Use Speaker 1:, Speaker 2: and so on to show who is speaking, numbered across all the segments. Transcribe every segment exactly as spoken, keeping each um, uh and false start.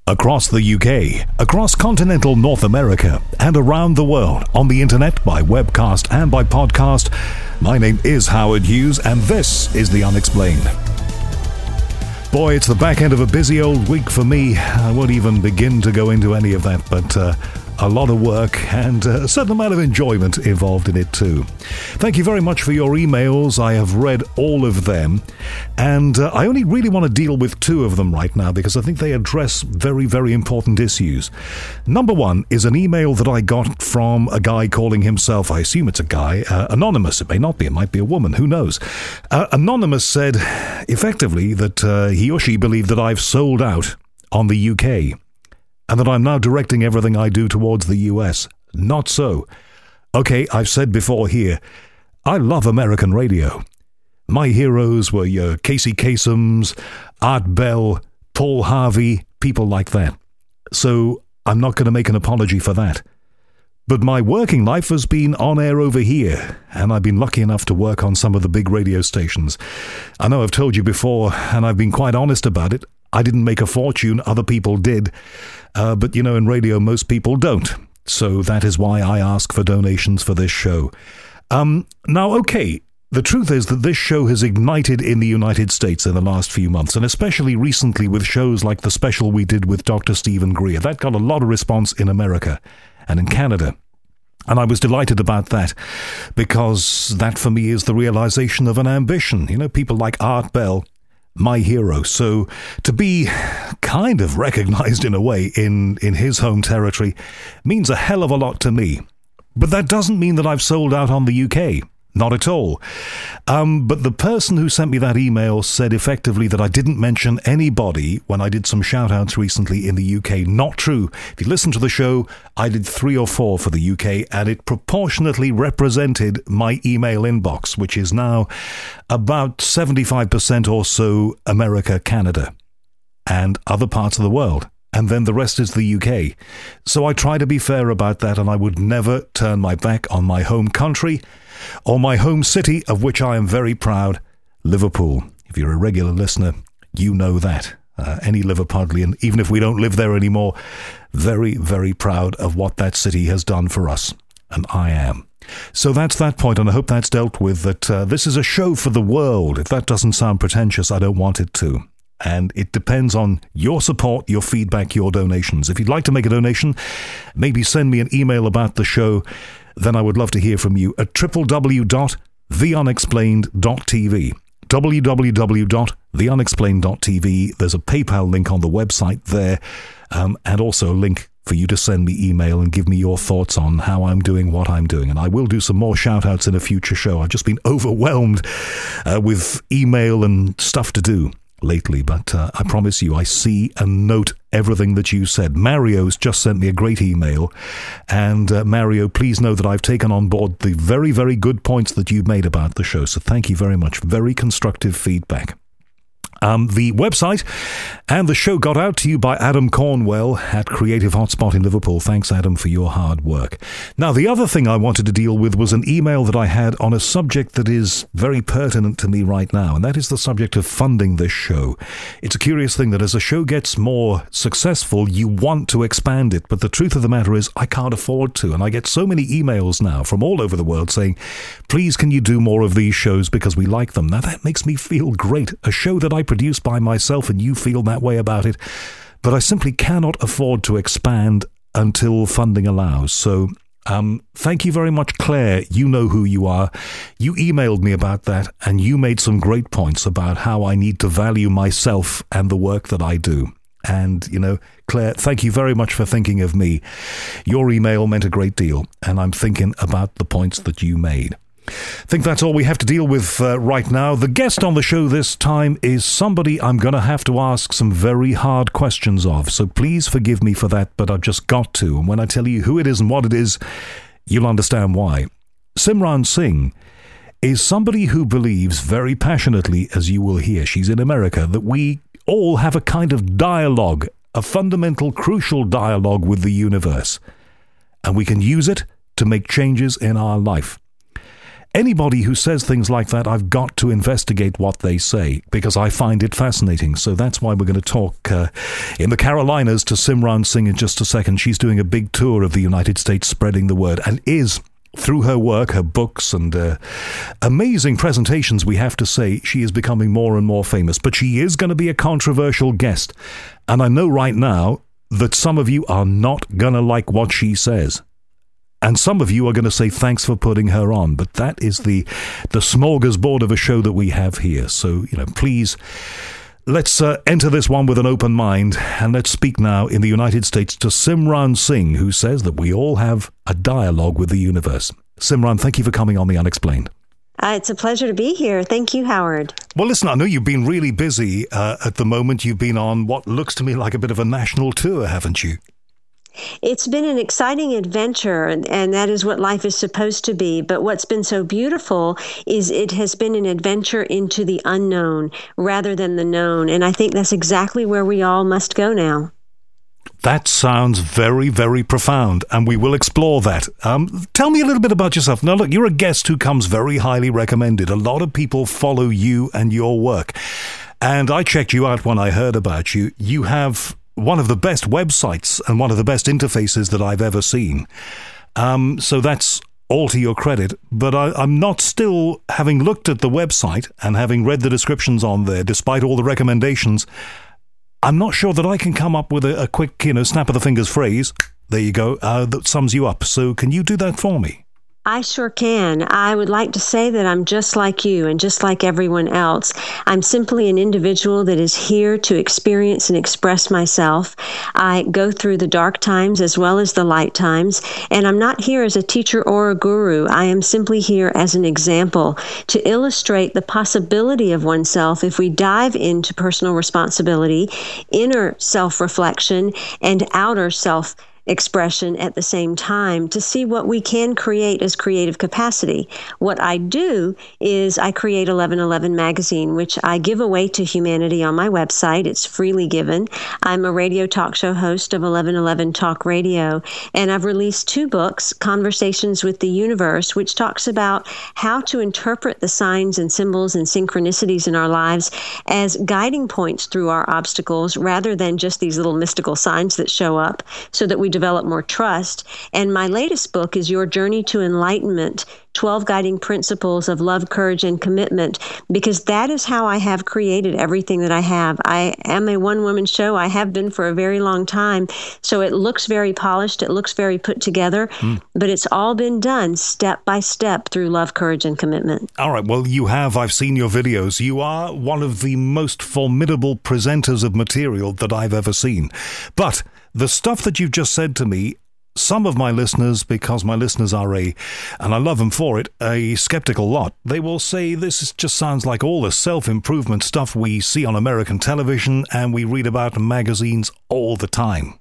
Speaker 1: Across the U K, across continental North America, and around the world on the internet, by webcast and by podcast. My name is Howard Hughes, and this is The Unexplained. Boy, it's the back end of a busy old week for me. I won't even begin to go into any of that, but uh, a lot of work and a certain amount of enjoyment involved in it too. Thank you very much for your emails. I have read all of them, and uh, I only really want to deal with two of them right now because I think they address very, very important issues. Number one is an email that I got from a guy calling himself, I assume it's a guy, uh, anonymous. It may not be, it might be a woman, who knows. Uh, anonymous said effectively that uh, he or she believed that I've sold out on the U K, and that I'm now directing everything I do towards the U S. Not so. Okay, I've said before here, I love American radio. My heroes were your Casey Kasems, Art Bell, Paul Harvey, people like that. So I'm not going to make an apology for that. But my working life has been on air over here, and I've been lucky enough to work on some of the big radio stations. I know I've told you before, and I've been quite honest about it. I didn't make a fortune, other people did. Uh, but, you know, in radio, most people don't. So that is why I ask for donations for this show. Um, now, okay, the truth is that this show has ignited in the United States in the last few months, and especially recently with shows like the special we did with Doctor Stephen Greer. That got a lot of response in America and in Canada. And I was delighted about that, because that for me is the realization of an ambition. You know, people like Art Bell, my hero. So to be kind of recognized in a way in, in his home territory means a hell of a lot to me. But that doesn't mean that I've sold out on the U K. Not at all. Um, but the person who sent me that email said effectively that I didn't mention anybody when I did some shout-outs recently in the U K. Not true. If you listen to the show, I did three or four for the U K, and it proportionately represented my email inbox, which is now about seventy-five percent or so America, Canada, and other parts of the world. And then the rest is the U K. So I try to be fair about that, and I would never turn my back on my home country or my home city, of which I am very proud, Liverpool. If you're a regular listener, you know that. Uh, any Liverpudlian, even if we don't live there anymore, very, very proud of what that city has done for us. And I am. So that's that point, and I hope that's dealt with, that uh, this is a show for the world. If that doesn't sound pretentious, I don't want it to. And it depends on your support, your feedback, your donations. If you'd like to make a donation, maybe send me an email about the show. Then I would love to hear from you at w w w dot the unexplained dot t v. w w w dot the unexplained dot t v. There's a PayPal link on the website there, um, and also a link for you to send me email and give me your thoughts on how I'm doing, what I'm doing. And I will do some more shout-outs in a future show. I've just been overwhelmed uh, with email and stuff to do lately, but uh, I promise you I see and note everything that you said. Mario's just sent me a great email, and uh, Mario, please know that I've taken on board the very, very good points that you've made about the show, so thank you very much. Very constructive feedback. Um, the website and the show got out to you by Adam Cornwell at Creative Hotspot in Liverpool. Thanks, Adam, for your hard work. Now, the other thing I wanted to deal with was an email that I had on a subject that is very pertinent to me right now, and that is the subject of funding this show. It's a curious thing that as a show gets more successful, you want to expand it, but the truth of the matter is I can't afford to, and I get so many emails now from all over the world saying, please can you do more of these shows because we like them. Now, that makes me feel great. A show that I produced by myself, and you feel that way about it, but I simply cannot afford to expand until funding allows. So um, thank you very much, Claire. You know who you are. You emailed me about that, and you made some great points about how I need to value myself and the work that I do. And, you know, Claire, thank you very much for thinking of me. Your email meant a great deal, and I'm thinking about the points that you made. I think that's all we have to deal with uh, right now. The guest on the show this time is somebody I'm going to have to ask some very hard questions of, so please forgive me for that, but I've just got to. And when I tell you who it is and what it is, you'll understand why. Simran Singh is somebody who believes very passionately, as you will hear, she's in America, that we all have a kind of dialogue, a fundamental, crucial dialogue with the universe, and we can use it to make changes in our life. anybody who says things like that, I've got to investigate what they say because I find it fascinating. So that's why we're going to talk uh, in the Carolinas to Simran Singh in just a second. She's doing a big tour of the United States spreading the word and is, through her work, her books, and uh, amazing presentations, we have to say, she is becoming more and more famous. But she is going to be a controversial guest. And I know right now that some of you are not going to like what she says. And some of you are going to say thanks for putting her on. But that is the, the smorgasbord of a show that we have here. So, you know, please, let's uh, enter this one with an open mind, and let's speak now in the United States to Simran Singh, who says that we all have a dialogue with the universe. Simran, thank you for coming on The Unexplained.
Speaker 2: Uh, it's a pleasure to be here. Thank you, Howard.
Speaker 1: Well, listen, I know you've been really busy uh, at the moment. You've been on what looks to me like a bit of a national tour, haven't you?
Speaker 2: It's been an exciting adventure, and that is what life is supposed to be. But what's been so beautiful is it has been an adventure into the unknown rather than the known. And I think that's exactly where we all must go now.
Speaker 1: That sounds very, very profound, and we will explore that. Um, tell me a little bit about yourself. Now, look, you're a guest who comes very highly recommended. A lot of people follow you and your work. And I checked you out when I heard about you. You have one of the best websites and one of the best interfaces that I've ever seen. Um, so that's all to your credit. But I, I'm not still, having looked at the website and having read the descriptions on there, despite all the recommendations, I'm not sure that I can come up with a, a quick, you know, snap of the fingers phrase, there you go, uh, that sums you up. So can you do that for me?
Speaker 2: I sure can. I would like to say that I'm just like you and just like everyone else. I'm simply an individual that is here to experience and express myself. I go through the dark times as well as the light times, and I'm not here as a teacher or a guru. I am simply here as an example to illustrate the possibility of oneself if we dive into personal responsibility, inner self-reflection, and outer self expression at the same time to see what we can create as creative capacity. What I do is I create eleven eleven magazine, which I give away to humanity on my website. It's freely given. I'm a radio talk show host of eleven eleven Talk Radio, and I've released two books, Conversations with the Universe, which talks about how to interpret the signs and symbols and synchronicities in our lives as guiding points through our obstacles rather than just these little mystical signs that show up, so that we develop more trust. And my latest book is Your Journey to Enlightenment, twelve Guiding Principles of Love, Courage, and Commitment, because that is how I have created everything that I have. I am a one-woman show. I have been for a very long time. So it looks very polished. It looks very put together, mm. but it's all been done step by step through love, courage, and commitment.
Speaker 1: All right. Well, you have. I've seen your videos. You are one of the most formidable presenters of material that I've ever seen. But the stuff that you've just said to me, some of my listeners, because my listeners are a, and I love them for it, a skeptical lot, they will say this is, just sounds like all the self-improvement stuff we see on American television and we read about in magazines all the time.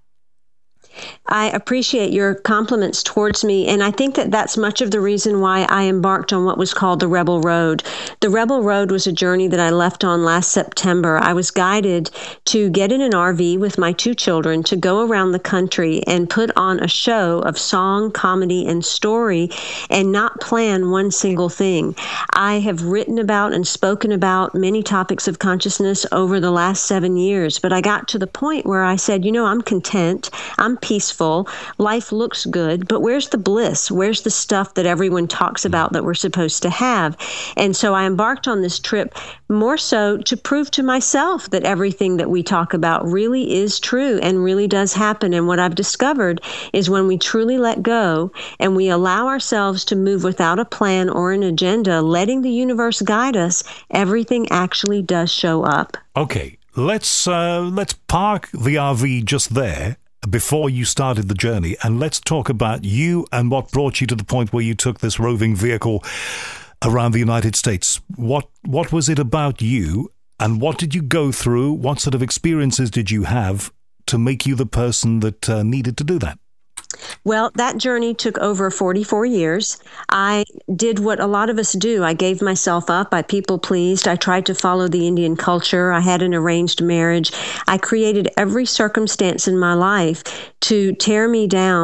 Speaker 2: I appreciate your compliments towards me, and I think that that's much of the reason why I embarked on what was called the Rebel Road. The Rebel Road was a journey that I left on last September. I was guided to get in an R V with my two children to go around the country and put on a show of song, comedy, and story and not plan one single thing. I have written about and spoken about many topics of consciousness over the last seven years, but I got to the point where I said, you know, I'm content, I'm peaceful, life looks good, but where's the bliss? Where's the stuff that everyone talks about that we're supposed to have? And so I embarked on this trip more so to prove to myself that everything that we talk about really is true and really does happen. And what I've discovered is when we truly let go and we allow ourselves to move without a plan or an agenda, letting the universe guide us, everything actually does show up.
Speaker 1: Okay, let's uh, let's park the R V just there before you started the journey, and let's talk about you and what brought you to the point where you took this roving vehicle around the United States. What what was it about you, and what did you go through? What sort of experiences did you have to make you the person that uh, needed to do that?
Speaker 2: Well, that journey took over forty-four years. I did what a lot of us do. I gave myself up. I people pleased. I tried to follow the Indian culture. I had an arranged marriage. I created every circumstance in my life to tear me down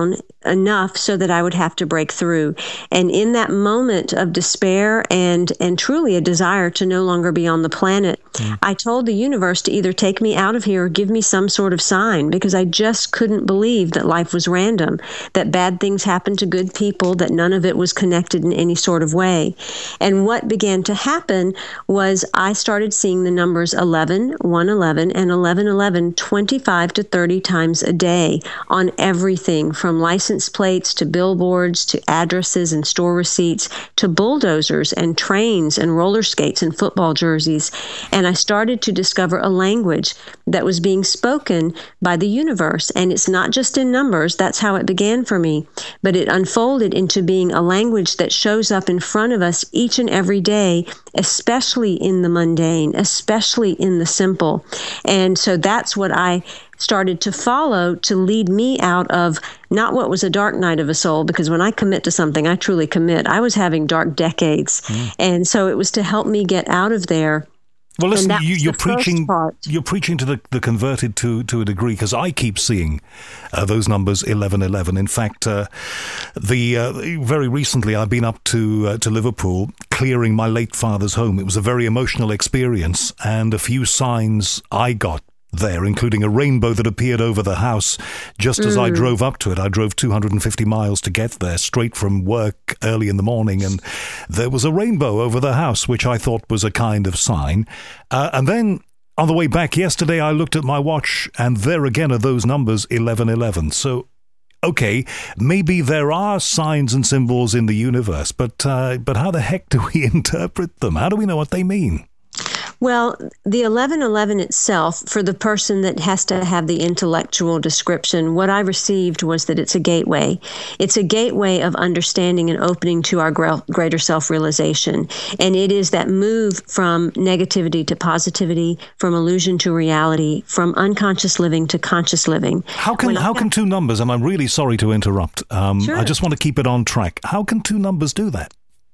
Speaker 2: enough so that I would have to break through. And in that moment of despair and and truly a desire to no longer be on the planet, mm. I told the universe to either take me out of here or give me some sort of sign, because I just couldn't believe that life was random, that bad things happened to good people, that none of it was connected in any sort of way. And what began to happen was I started seeing the numbers eleven, one eleven, and eleven eleven twenty-five to thirty times a day on everything from license plates to billboards to addresses and store receipts to bulldozers and trains and roller skates and football jerseys. And I started to discover a language that was being spoken by the universe. And it's not just in numbers. That's how it began for me. But it unfolded into being a language that shows up in front of us each and every day, especially in the mundane, especially in the simple. And so that's what I started to follow to lead me out of not what was a dark night of a soul, because when I commit to something, I truly commit. I was having dark decades. Mm. And so it was to help me get out of there.
Speaker 1: Well, listen, you, you're preaching. You're preaching to the, the converted to to a degree, because I keep seeing uh, those numbers eleven eleven. In fact, uh, the uh, very recently I've been up to uh, to Liverpool clearing my late father's home. It was a very emotional experience, and a few signs I got there, including a rainbow that appeared over the house just as mm. I drove up to it. I drove two hundred fifty miles to get there, straight from work early in the morning, and there was a rainbow over the house, which I thought was a kind of sign. Uh, and then on the way back yesterday, I looked at my watch, and there again are those numbers, eleven eleven. So, okay, maybe there are signs and symbols in the universe, but uh, but how the heck do we interpret them? How do we know what they mean?
Speaker 2: Well, the eleven eleven itself, for the person that has to have the intellectual description, what I received was that it's a gateway. It's a gateway of understanding and opening to our greater self-realization. And it is that move from negativity to positivity, from illusion to reality, from unconscious living to conscious living.
Speaker 1: How can, how can two numbers, and I'm really sorry to interrupt, um, sure. I just want to keep it on track. How can two numbers do that?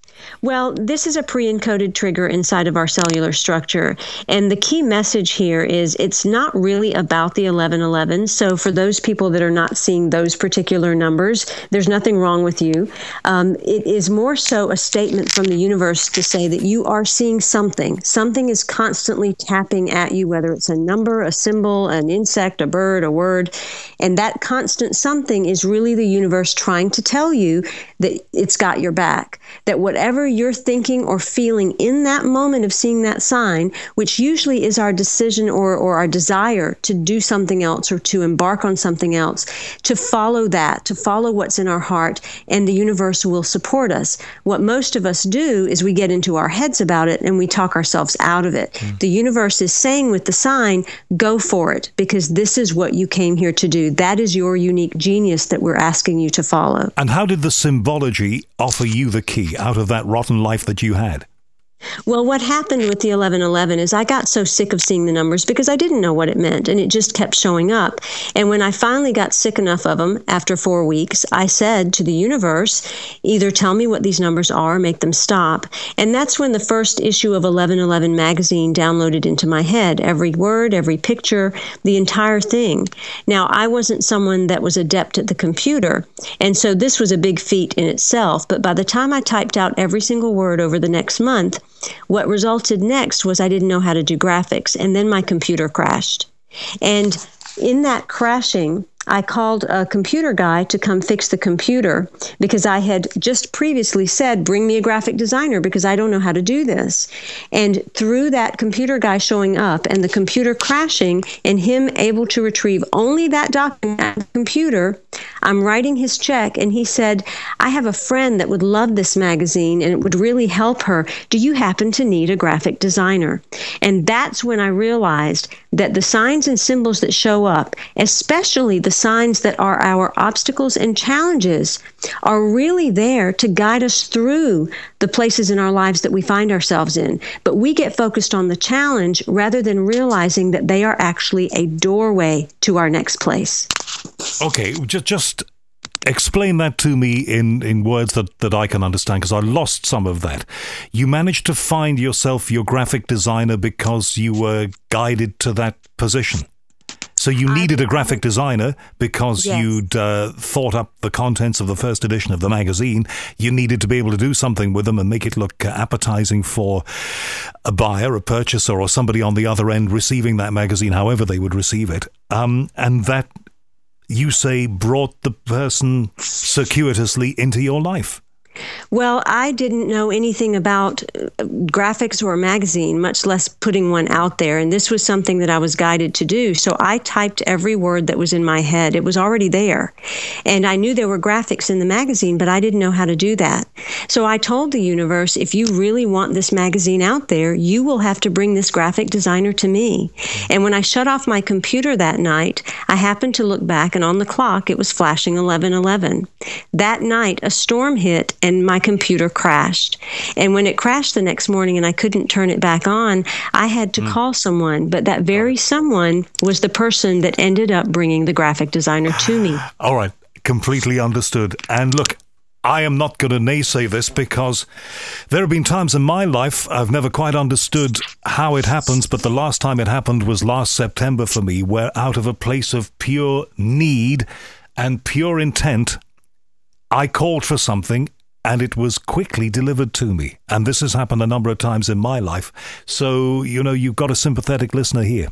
Speaker 2: Well, this is a pre-encoded trigger inside of our cellular structure. And the key message here is it's not really about the eleven eleven. So for those people that are not seeing those particular numbers, there's nothing wrong with you. Um, it is more so a statement from the universe to say that you are seeing something. Something is constantly tapping at you, whether it's a number, a symbol, an insect, a bird, a word. And that constant something is really the universe trying to tell you that it's got your back, that whatever Whatever you're thinking or feeling in that moment of seeing that sign, which usually is our decision or, or our desire to do something else or to embark on something else, to follow that, to follow what's in our heart, and the universe will support us. What most of us do is we get into our heads about it and we talk ourselves out of it. Mm. The universe is saying with the sign, go for it, because this is what you came here to do. That is your unique genius that we're asking you to follow.
Speaker 1: And how did the symbology offer you the key out of that rotten life that you had?
Speaker 2: Well, what happened with the eleven eleven is I got so sick of seeing the numbers because I didn't know what it meant, and it just kept showing up. And when I finally got sick enough of them after four weeks, I said to the universe, either tell me what these numbers are or make them stop. And that's when the first issue of eleven eleven magazine downloaded into my head, every word, every picture, the entire thing. Now, I wasn't someone that was adept at the computer, and so this was a big feat in itself. But by the time I typed out every single word over the next month, what resulted next was I didn't know how to do graphics, and then my computer crashed. And in that crashing, I called a computer guy to come fix the computer because I had just previously said, bring me a graphic designer because I don't know how to do this. And through that computer guy showing up and the computer crashing and him able to retrieve only that document at the computer, I'm writing his check, and he said, I have a friend that would love this magazine and it would really help her. Do you happen to need a graphic designer? And that's when I realized that the signs and symbols that show up, especially the signs that are our obstacles and challenges, are really there to guide us through the places in our lives that we find ourselves in. But we get focused on the challenge rather than realizing that they are actually a doorway to our next place.
Speaker 1: Okay, just just explain that to me in, in words that, that I can understand, because I lost some of that. You managed to find yourself your graphic designer because you were guided to that position. So you needed a graphic designer because
Speaker 2: Yes.
Speaker 1: you'd uh, thought up the contents of the first edition of the magazine. You needed to be able to do something with them and make it look uh, appetizing for a buyer, a purchaser, or somebody on the other end receiving that magazine, however they would receive it. Um, and that, you say, brought the person circuitously into your life.
Speaker 2: Well, I didn't know anything about uh, graphics or a magazine, much less putting one out there. And this was something that I was guided to do. So I typed every word that was in my head. It was already there. And I knew there were graphics in the magazine, but I didn't know how to do that. So I told the universe, if you really want this magazine out there, you will have to bring this graphic designer to me. And when I shut off my computer that night, I happened to look back, and on the clock, it was flashing eleven eleven. That night, a storm hit, and my computer crashed. And when it crashed the next morning and I couldn't turn it back on, I had to mm. call someone. But that very someone was the person that ended up bringing the graphic designer to me.
Speaker 1: All right. Completely understood. And look, I am not going to naysay this because there have been times in my life I've never quite understood how it happens, but the last time it happened was last September for me, where out of a place of pure need and pure intent, I called for something and it was quickly delivered to me. And this has happened a number of times in my life. So, you know, you've got a sympathetic listener here.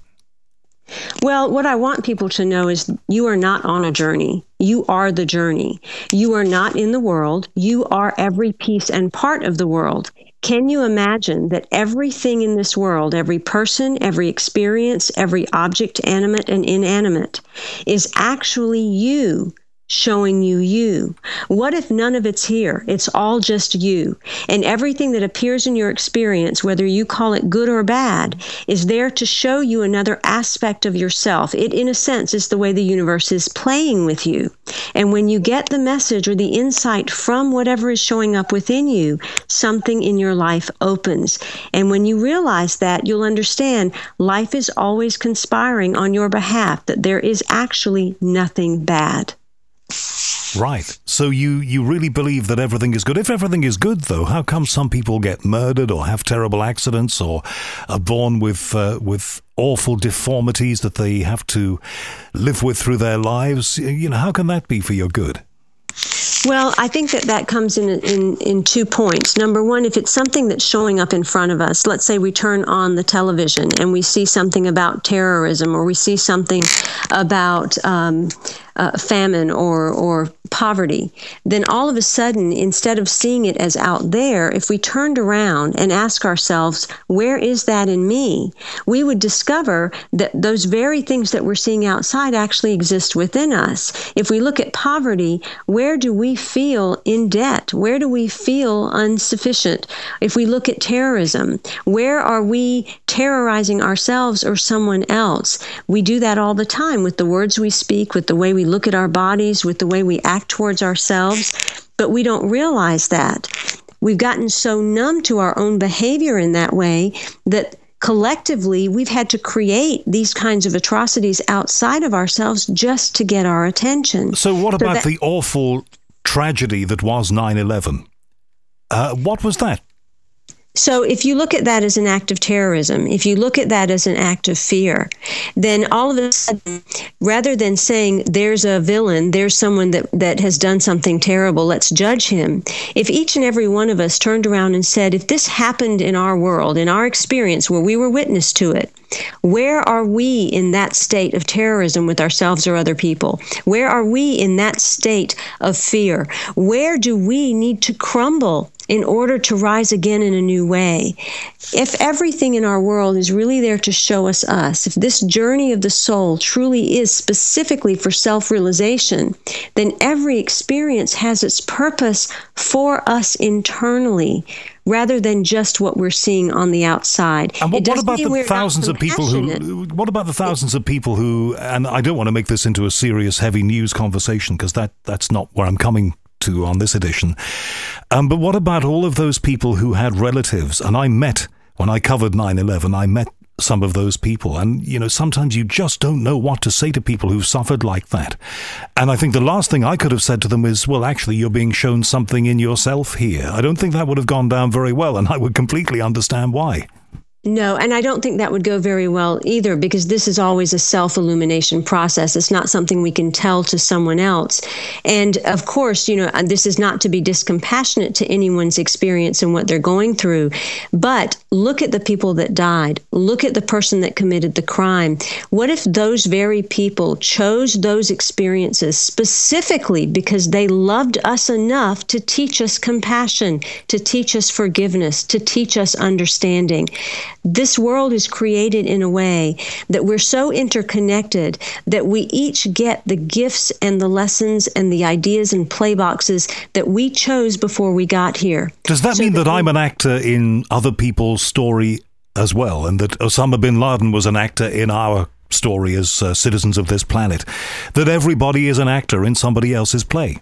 Speaker 2: Well, what I want people to know is you are not on a journey. You are the journey. You are not in the world. You are every piece and part of the world. Can you imagine that everything in this world, every person, every experience, every object, animate and inanimate, is actually you? Showing you you. What if none of it's here? It's all just you. And everything that appears in your experience, whether you call it good or bad, is there to show you another aspect of yourself. It, in a sense, is the way the universe is playing with you. And when you get the message or the insight from whatever is showing up within you, something in your life opens. And when you realize that, you'll understand life is always conspiring on your behalf, that there is actually nothing bad.
Speaker 1: Right. So you, you really believe that everything is good. If everything is good, though, how come some people get murdered or have terrible accidents or are born with uh, with awful deformities that they have to live with through their lives? You know, how can that be for your good?
Speaker 2: Well, I think that that comes in, in in two points. Number one, if it's something that's showing up in front of us, let's say we turn on the television and we see something about terrorism, or we see something about um, uh, famine or or poverty, then all of a sudden, instead of seeing it as out there, if we turned around and asked ourselves, where is that in me? We would discover that those very things that we're seeing outside actually exist within us. If we look at poverty, where do we feel in debt? Where do we feel insufficient? If we look at terrorism, where are we terrorizing ourselves or someone else? We do that all the time with the words we speak, with the way we look at our bodies, with the way we act towards ourselves, but we don't realize that. We've gotten so numb to our own behavior in that way that collectively we've had to create these kinds of atrocities outside of ourselves just to get our attention.
Speaker 1: So what about so that- the awful tragedy that was nine eleven? Uh, what was that?
Speaker 2: So if you look at that as an act of terrorism, if you look at that as an act of fear, then all of a sudden, rather than saying there's a villain, there's someone that, that has done something terrible, let's judge him. If each and every one of us turned around and said, if this happened in our world, in our experience where we were witness to it, where are we in that state of terrorism with ourselves or other people? Where are we in that state of fear? Where do we need to crumble in order to rise again in a new way? If everything in our world is really there to show us us, if this journey of the soul truly is specifically for self-realization, then every experience has its purpose for us internally, rather than just what we're seeing on the outside.
Speaker 1: And what, what about the thousands of people who, what about the thousands of people who, and I don't want to make this into a serious, heavy news conversation, because that, that's not where I'm coming to on this edition. Um, but what about all of those people who had relatives? And I met, when I covered nine eleven, I met some of those people. And, you know, sometimes you just don't know what to say to people who've suffered like that. And I think the last thing I could have said to them is, well, actually, you're being shown something in yourself here. I don't think that would have gone down very well, and I would completely understand why.
Speaker 2: No, and I don't think that would go very well either, because this is always a self-illumination process. It's not something we can tell to someone else. And of course, you know, this is not to be discompassionate to anyone's experience and what they're going through. But look at the people that died. Look at the person that committed the crime. What if those very people chose those experiences specifically because they loved us enough to teach us compassion, to teach us forgiveness, to teach us understanding? This world is created in a way that we're so interconnected that we each get the gifts and the lessons and the ideas and play boxes that we chose before we got here.
Speaker 1: Does that so mean that, that I'm an actor in other people's story as well, and that Osama bin Laden was an actor in our story as uh, citizens of this planet? That everybody is an actor in somebody else's play?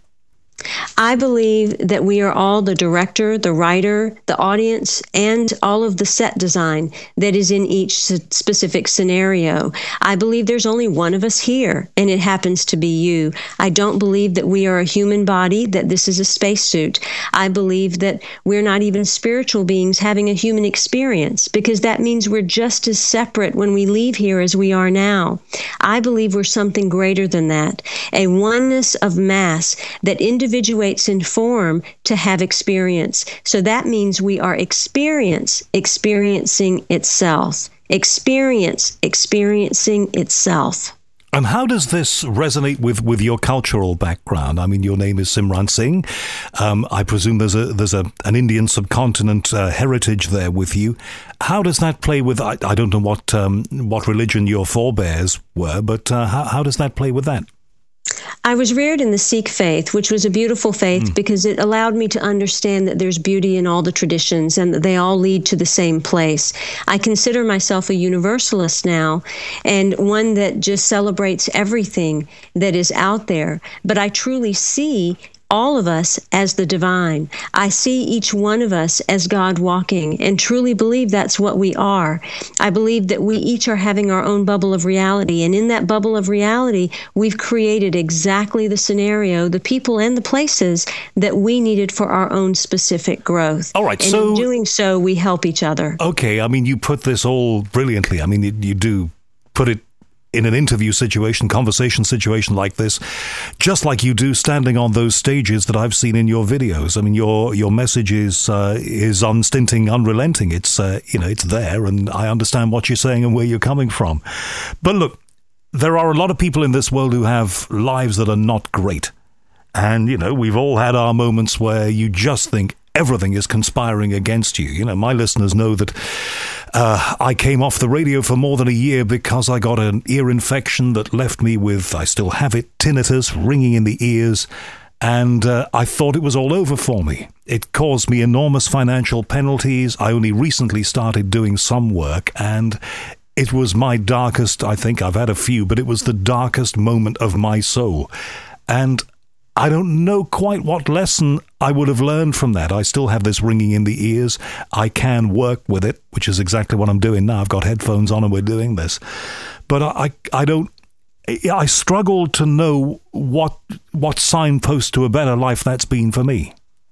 Speaker 2: I believe that we are all the director, the writer, the audience, and all of the set design that is in each specific scenario. I believe there's only one of us here, and it happens to be you. I don't believe that we are a human body, that this is a spacesuit. I believe that we're not even spiritual beings having a human experience, because that means we're just as separate when we leave here as we are now. I believe we're something greater than that, a oneness of mass that individually individuates in form to have experience. So that means we are experience experiencing itself. Experience experiencing itself.
Speaker 1: And how does this resonate with, with your cultural background? I mean, your name is Simran Singh. Um, I presume there's a there's a an Indian subcontinent uh, heritage there with you. How does that play with? I, I don't know what um, what religion your forebears were, but uh, how how does that play with that?
Speaker 2: I was reared in the Sikh faith, which was a beautiful faith mm. because it allowed me to understand that there's beauty in all the traditions and that they all lead to the same place. I consider myself a universalist now, and one that just celebrates everything that is out there. But I truly see all of us as the divine. I see each one of us as God walking, and truly believe that's what we are. I believe that we each are having our own bubble of reality, and in that bubble of reality, we've created exactly the scenario, the people, and the places that we needed for our own specific growth.
Speaker 1: All right,
Speaker 2: and
Speaker 1: so
Speaker 2: in doing so, we help each other.
Speaker 1: Okay, I mean, you put this all brilliantly. I mean, you, you do put it in an interview situation, conversation situation like this, just like you do standing on those stages that I've seen in your videos. I mean, your your message is uh, is unstinting, unrelenting. It's uh, you know, it's there, and I understand what you're saying and where you're coming from. But look, there are a lot of people in this world who have lives that are not great, and you know, we've all had our moments where you just think everything is conspiring against you. You know, my listeners know that uh, I came off the radio for more than a year because I got an ear infection that left me with, I still have it, tinnitus, ringing in the ears, and uh, I thought it was all over for me. It caused me enormous financial penalties. I only recently started doing some work, and it was my darkest, I think I've had a few, but it was the darkest moment of my soul. And I don't know quite what lesson I would have learned from that. I still have this ringing in the ears. I can work with it, which is exactly what I'm doing now. I've got headphones on and we're doing this. But I, I don't, I struggle to know what, what signpost to a better life that's been for me.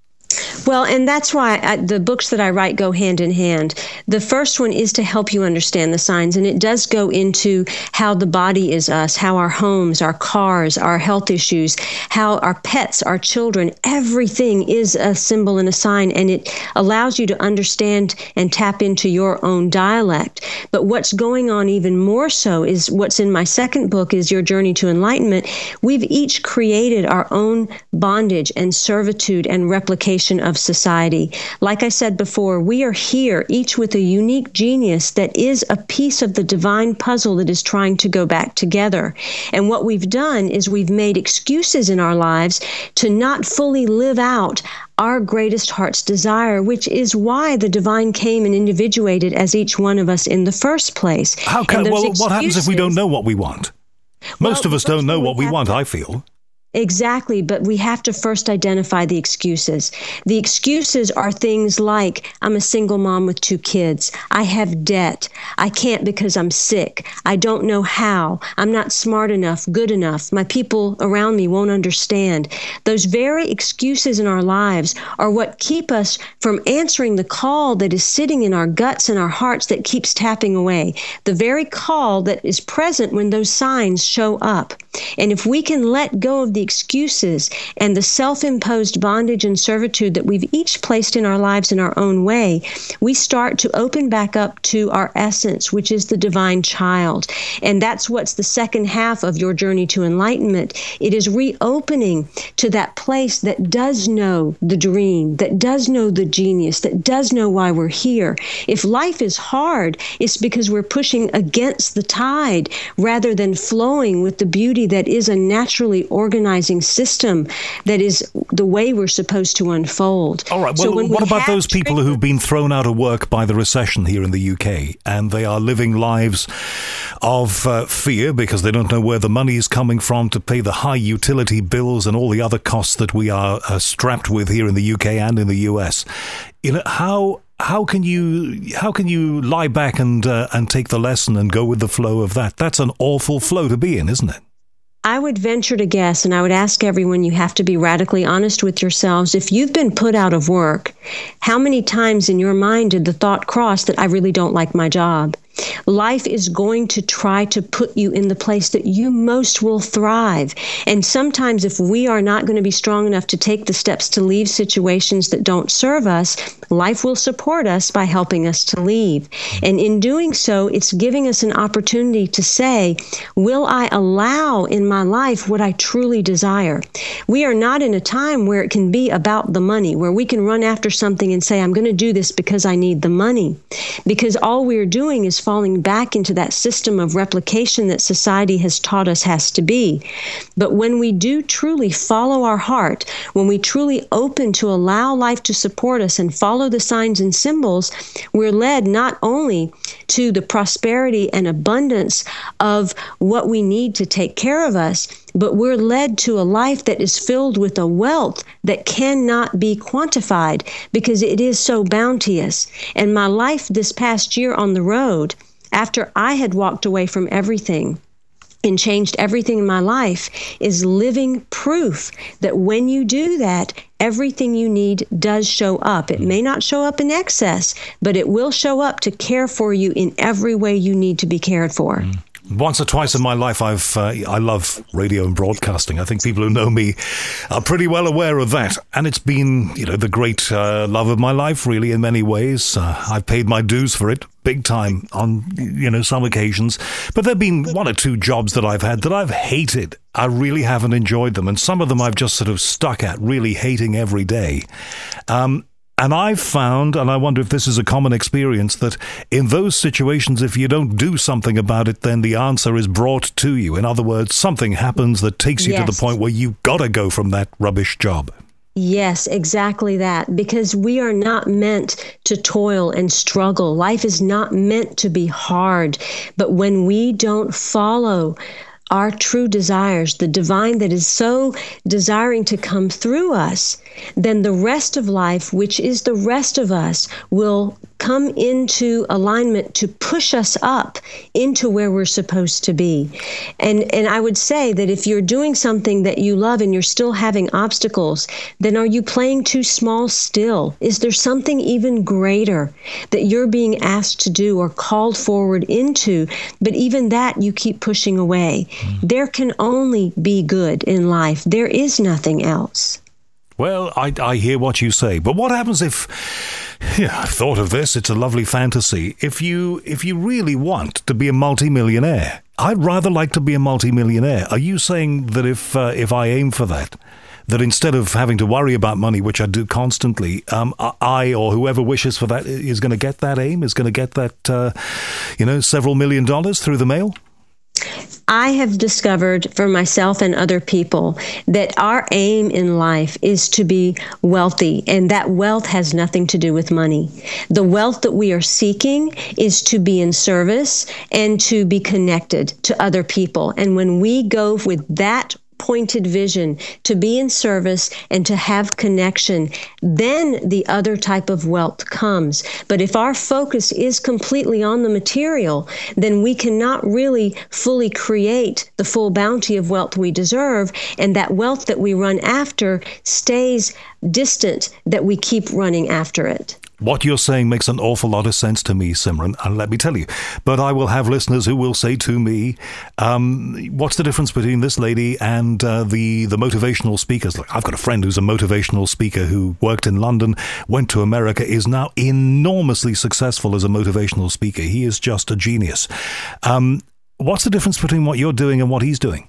Speaker 2: Well, and that's why I, the books that I write go hand in hand. The first one is to help you understand the signs, and it does go into how the body is us, how our homes, our cars, our health issues, how our pets, our children, everything is a symbol and a sign, and it allows you to understand and tap into your own dialect. But what's going on even more so is what's in my second book is Your Journey to Enlightenment. We've each created our own bondage and servitude and replication of society. Like I said before, we are here, each with a unique genius that is a piece of the divine puzzle that is trying to go back together. And what we've done is we've made excuses in our lives to not fully live out our greatest heart's desire, which is why the divine came and individuated as each one of us in the first place.
Speaker 1: How can, well, excuses, what happens if we don't know what we want? Most well, of us don't know what we want, to, I feel.
Speaker 2: Exactly, but we have to first identify the excuses. The excuses are things like, I'm a single mom with two kids. I have debt. I can't because I'm sick. I don't know how. I'm not smart enough, good enough. My people around me won't understand. Those very excuses in our lives are what keep us from answering the call that is sitting in our guts and our hearts that keeps tapping away. The very call that is present when those signs show up. And if we can let go of the excuses and the self-imposed bondage and servitude that we've each placed in our lives in our own way, we start to open back up to our essence, which is the divine child. And that's what's the second half of your journey to enlightenment. It is reopening to that place that does know the dream, that does know the genius, that does know why we're here. If life is hard, it's because we're pushing against the tide rather than flowing with the beauty that is a naturally organized system that is the way we're supposed to unfold.
Speaker 1: All right. Well,
Speaker 2: so when
Speaker 1: what
Speaker 2: we
Speaker 1: about those people
Speaker 2: trigger-
Speaker 1: who've been thrown out of work by the recession here in the U K, and they are living lives of uh, fear because they don't know where the money is coming from to pay the high utility bills and all the other costs that we are uh, strapped with here in the U K and in the U S? You know, how how can you how can you lie back and uh, and take the lesson and go with the flow of that? That's an awful flow to be in, isn't it?
Speaker 2: I would venture to guess, and I would ask everyone, you have to be radically honest with yourselves. If you've been put out of work, how many times in your mind did the thought cross that I really don't like my job? Life is going to try to put you in the place that you most will thrive. And sometimes if we are not going to be strong enough to take the steps to leave situations that don't serve us, life will support us by helping us to leave. And in doing so, it's giving us an opportunity to say, will I allow in my life what I truly desire? We are not in a time where it can be about the money, where we can run after something and say, I'm going to do this because I need the money. Because all we're doing is falling back into that system of replication that society has taught us has to be. But when we do truly follow our heart, when we truly open to allow life to support us and follow the signs and symbols, we're led not only to the prosperity and abundance of what we need to take care of us, but we're led to a life that is filled with a wealth that cannot be quantified because it is so bounteous. And my life this past year on the road, after I had walked away from everything and changed everything in my life, is living proof that when you do that, everything you need does show up. It may not show up in excess, but it will show up to care for you in every way you need to be cared for. Mm.
Speaker 1: Once or twice in my life, I've uh, I love radio and broadcasting. I think people who know me are pretty well aware of that. And it's been, you know, the great uh, love of my life, really, in many ways. Uh, I've paid my dues for it big time on, you know, some occasions. But there have been one or two jobs that I've had that I've hated. I really haven't enjoyed them. And some of them I've just sort of stuck at, really hating every day. Um And I've found, and I wonder if this is a common experience, that in those situations, if you don't do something about it, then the answer is brought to you. In other words, something happens that takes you yes. to the point where you've got to go from that rubbish job.
Speaker 2: Yes, exactly that. Because we are not meant to toil and struggle. Life is not meant to be hard. But when we don't follow our true desires, the divine that is so desiring to come through us, then the rest of life, which is the rest of us, will come into alignment to push us up into where we're supposed to be. And and I would say that if you're doing something that you love and you're still having obstacles, then are you playing too small still? Is there something even greater that you're being asked to do or called forward into, but even that you keep pushing away? Mm. There can only be good in life. There is nothing else.
Speaker 1: Well, I, I hear what you say, but what happens if, yeah, I've thought of this, it's a lovely fantasy, if you if you really want to be a multimillionaire? I'd rather like to be a multimillionaire. Are you saying that if uh, if I aim for that, that instead of having to worry about money, which I do constantly, um, I or whoever wishes for that is going to get that aim, is going to get that, uh, you know, several million dollars through the mail?
Speaker 2: I have discovered for myself and other people that our aim in life is to be wealthy, and that wealth has nothing to do with money. The wealth that we are seeking is to be in service and to be connected to other people. And when we go with that pointed vision, to be in service and to have connection, then the other type of wealth comes. But if our focus is completely on the material, then we cannot really fully create the full bounty of wealth we deserve, and that wealth that we run after stays distant, that we keep running after it.
Speaker 1: What you're saying makes an awful lot of sense to me, Simran, and let me tell you. But I will have listeners who will say to me, um, what's the difference between this lady and uh, the, the motivational speakers? Like, I've got a friend who's a motivational speaker who worked in London, went to America, is now enormously successful as a motivational speaker. He is just a genius. Um, what's the difference between what you're doing and what he's doing?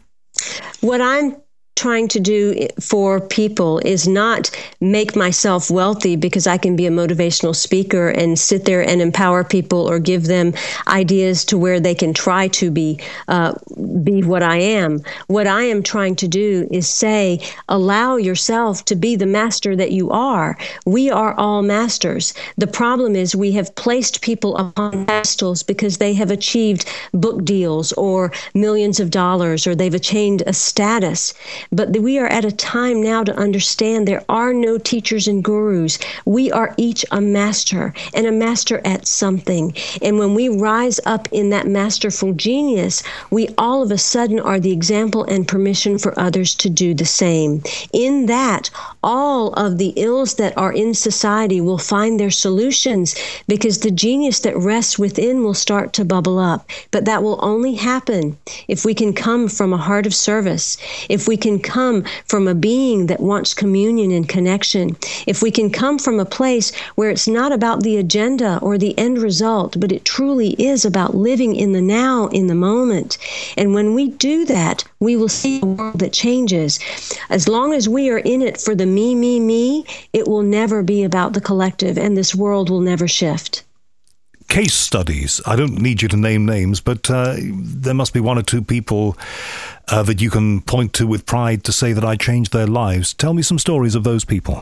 Speaker 2: What I'm trying to do for people is not make myself wealthy because I can be a motivational speaker and sit there and empower people or give them ideas to where they can try to be uh, be what I am. What I am trying to do is say, allow yourself to be the master that you are. We are all masters. The problem is we have placed people upon pedestals because they have achieved book deals or millions of dollars, or they've attained a status. But we are at a time now to understand there are no teachers and gurus. We are each a master, and a master at something. And when we rise up in that masterful genius, we all of a sudden are the example and permission for others to do the same. In that, all of the ills that are in society will find their solutions, because the genius that rests within will start to bubble up. But that will only happen if we can come from a heart of service, if we can come from a being that wants communion and connection, if we can come from a place where it's not about the agenda or the end result, but it truly is about living in the now, in the moment. And when we do that, we will see a world that changes. As long as we are in it for the me, me, me, it will never be about the collective, and this world will never shift.
Speaker 1: Case studies. I don't need you to name names, but uh, there must be one or two people uh, that you can point to with pride to say that I changed their lives. Tell me some stories of those people.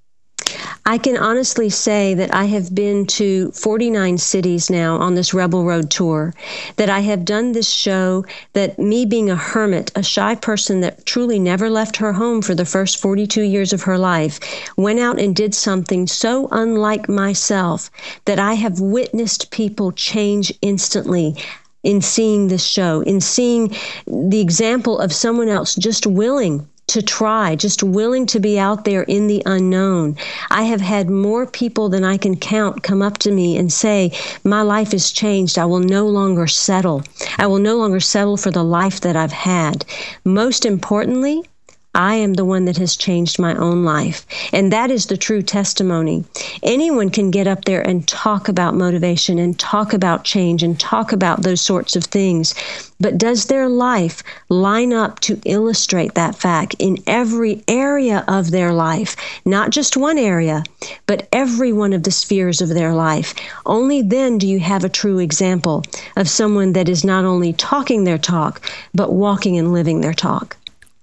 Speaker 2: I can honestly say that I have been to forty-nine cities now on this Rebel Road tour, that I have done this show, that me being a hermit, a shy person that truly never left her home for the first forty-two years of her life, went out and did something so unlike myself that I have witnessed people change instantly in seeing this show, in seeing the example of someone else just willing to try, just willing to be out there in the unknown. I have had more people than I can count come up to me and say, my life has changed. I will no longer settle. I will no longer settle for the life that I've had. Most importantly, I am the one that has changed my own life. And that is the true testimony. Anyone can get up there and talk about motivation and talk about change and talk about those sorts of things. But does their life line up to illustrate that fact in every area of their life? Not just one area, but every one of the spheres of their life. Only then do you have a true example of someone that is not only talking their talk, but walking and living their talk.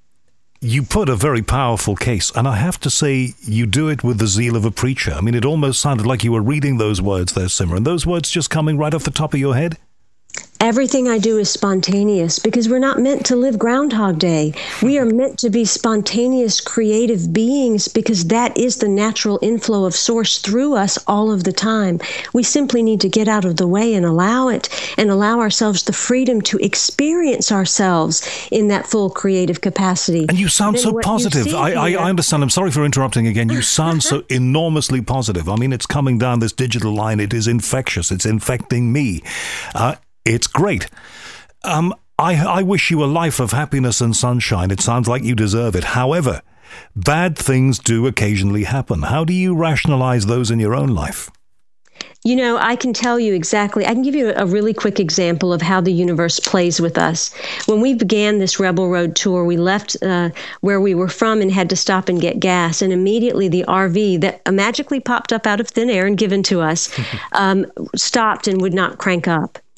Speaker 1: You put a very powerful case, and I have to say you do it with the zeal of a preacher. I mean, it almost sounded like you were reading those words there, Simran. Those words just coming right off the top of your head?
Speaker 2: Everything I do is spontaneous, because we're not meant to live Groundhog Day. We are meant to be spontaneous, creative beings, because that is the natural inflow of Source through us all of the time. We simply need to get out of the way and allow it, and allow ourselves the freedom to experience ourselves in that full creative capacity.
Speaker 1: And you sound so positive. I, I, I understand. I'm sorry for interrupting again. You sound so enormously positive. I mean, it's coming down this digital line. It is infectious. It's infecting me. Uh, It's great. Um, I, I wish you a life of happiness and sunshine. It sounds like you deserve it. However, bad things do occasionally happen. How do you rationalize those in your own life?
Speaker 2: You know, I can tell you exactly. I can give you a really quick example of how the universe plays with us. When we began this Rebel Road tour, we left uh, where we were from and had to stop and get gas. And immediately the R V that magically popped up out of thin air and given to us um, stopped and would not crank up.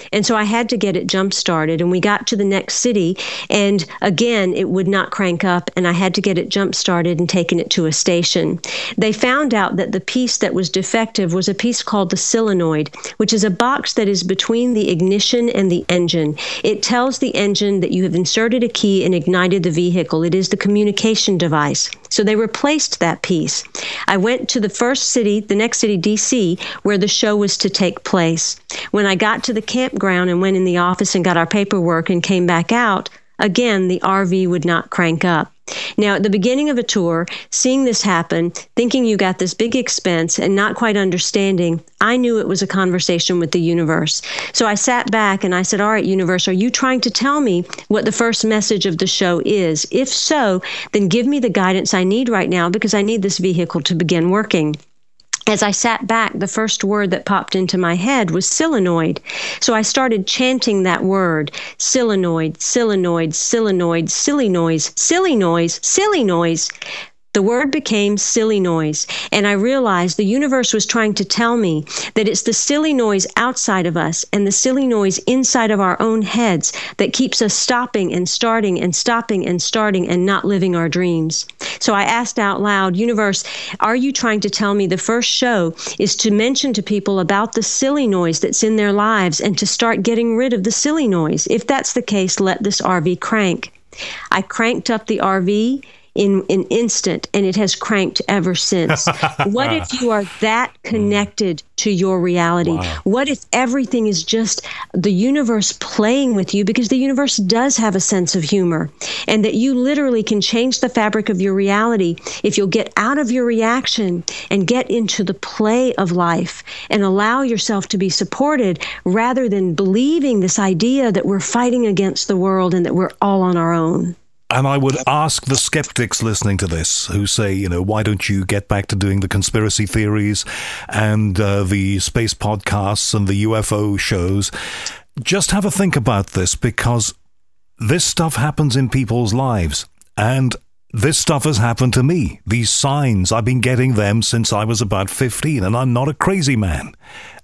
Speaker 2: And so I had to get it jump-started. And we got to the next city, and again, it would not crank up, and I had to get it jump-started and taken it to a station. They found out that the piece that was defective was a piece called the solenoid, which is a box that is between the ignition and the engine. It tells the engine that you have inserted a key and ignited the vehicle. It is the communication device. So they replaced that piece. I went to the first city, the next city, D C, where the show was to take place. When I got to the campground and went in the office and got our paperwork and came back out, again, the R V would not crank up. Now, at the beginning of a tour, seeing this happen, thinking you got this big expense and not quite understanding, I knew it was a conversation with the universe. So I sat back and I said, all right, universe, are you trying to tell me what the first message of the show is? If so, then give me the guidance I need right now, because I need this vehicle to begin working. As I sat back, the first word that popped into my head was solenoid. So I started chanting that word, solenoid, solenoid, solenoid, silly noise, silly noise, silly noise. The word became silly noise, and I realized the universe was trying to tell me that it's the silly noise outside of us and the silly noise inside of our own heads that keeps us stopping and starting and stopping and starting and not living our dreams. So I asked out loud, universe, are you trying to tell me the first show is to mention to people about the silly noise that's in their lives and to start getting rid of the silly noise? If that's the case, let this R V crank. I cranked up the R V in an instant, and it has cranked ever since. What if you are that connected to your reality? Wow. What if everything is just the universe playing with you, because the universe does have a sense of humor, and that you literally can change the fabric of your reality if you'll get out of your reaction and get into the play of life and allow yourself to be supported, rather than believing this idea that we're fighting against the world and that we're all on our own.
Speaker 1: And I would ask the skeptics listening to this who say, you know, why don't you get back to doing the conspiracy theories and uh, the space podcasts and the U F O shows? Just have a think about this, because this stuff happens in people's lives. And this stuff has happened to me. These signs, I've been getting them since I was about fifteen, and I'm not a crazy man.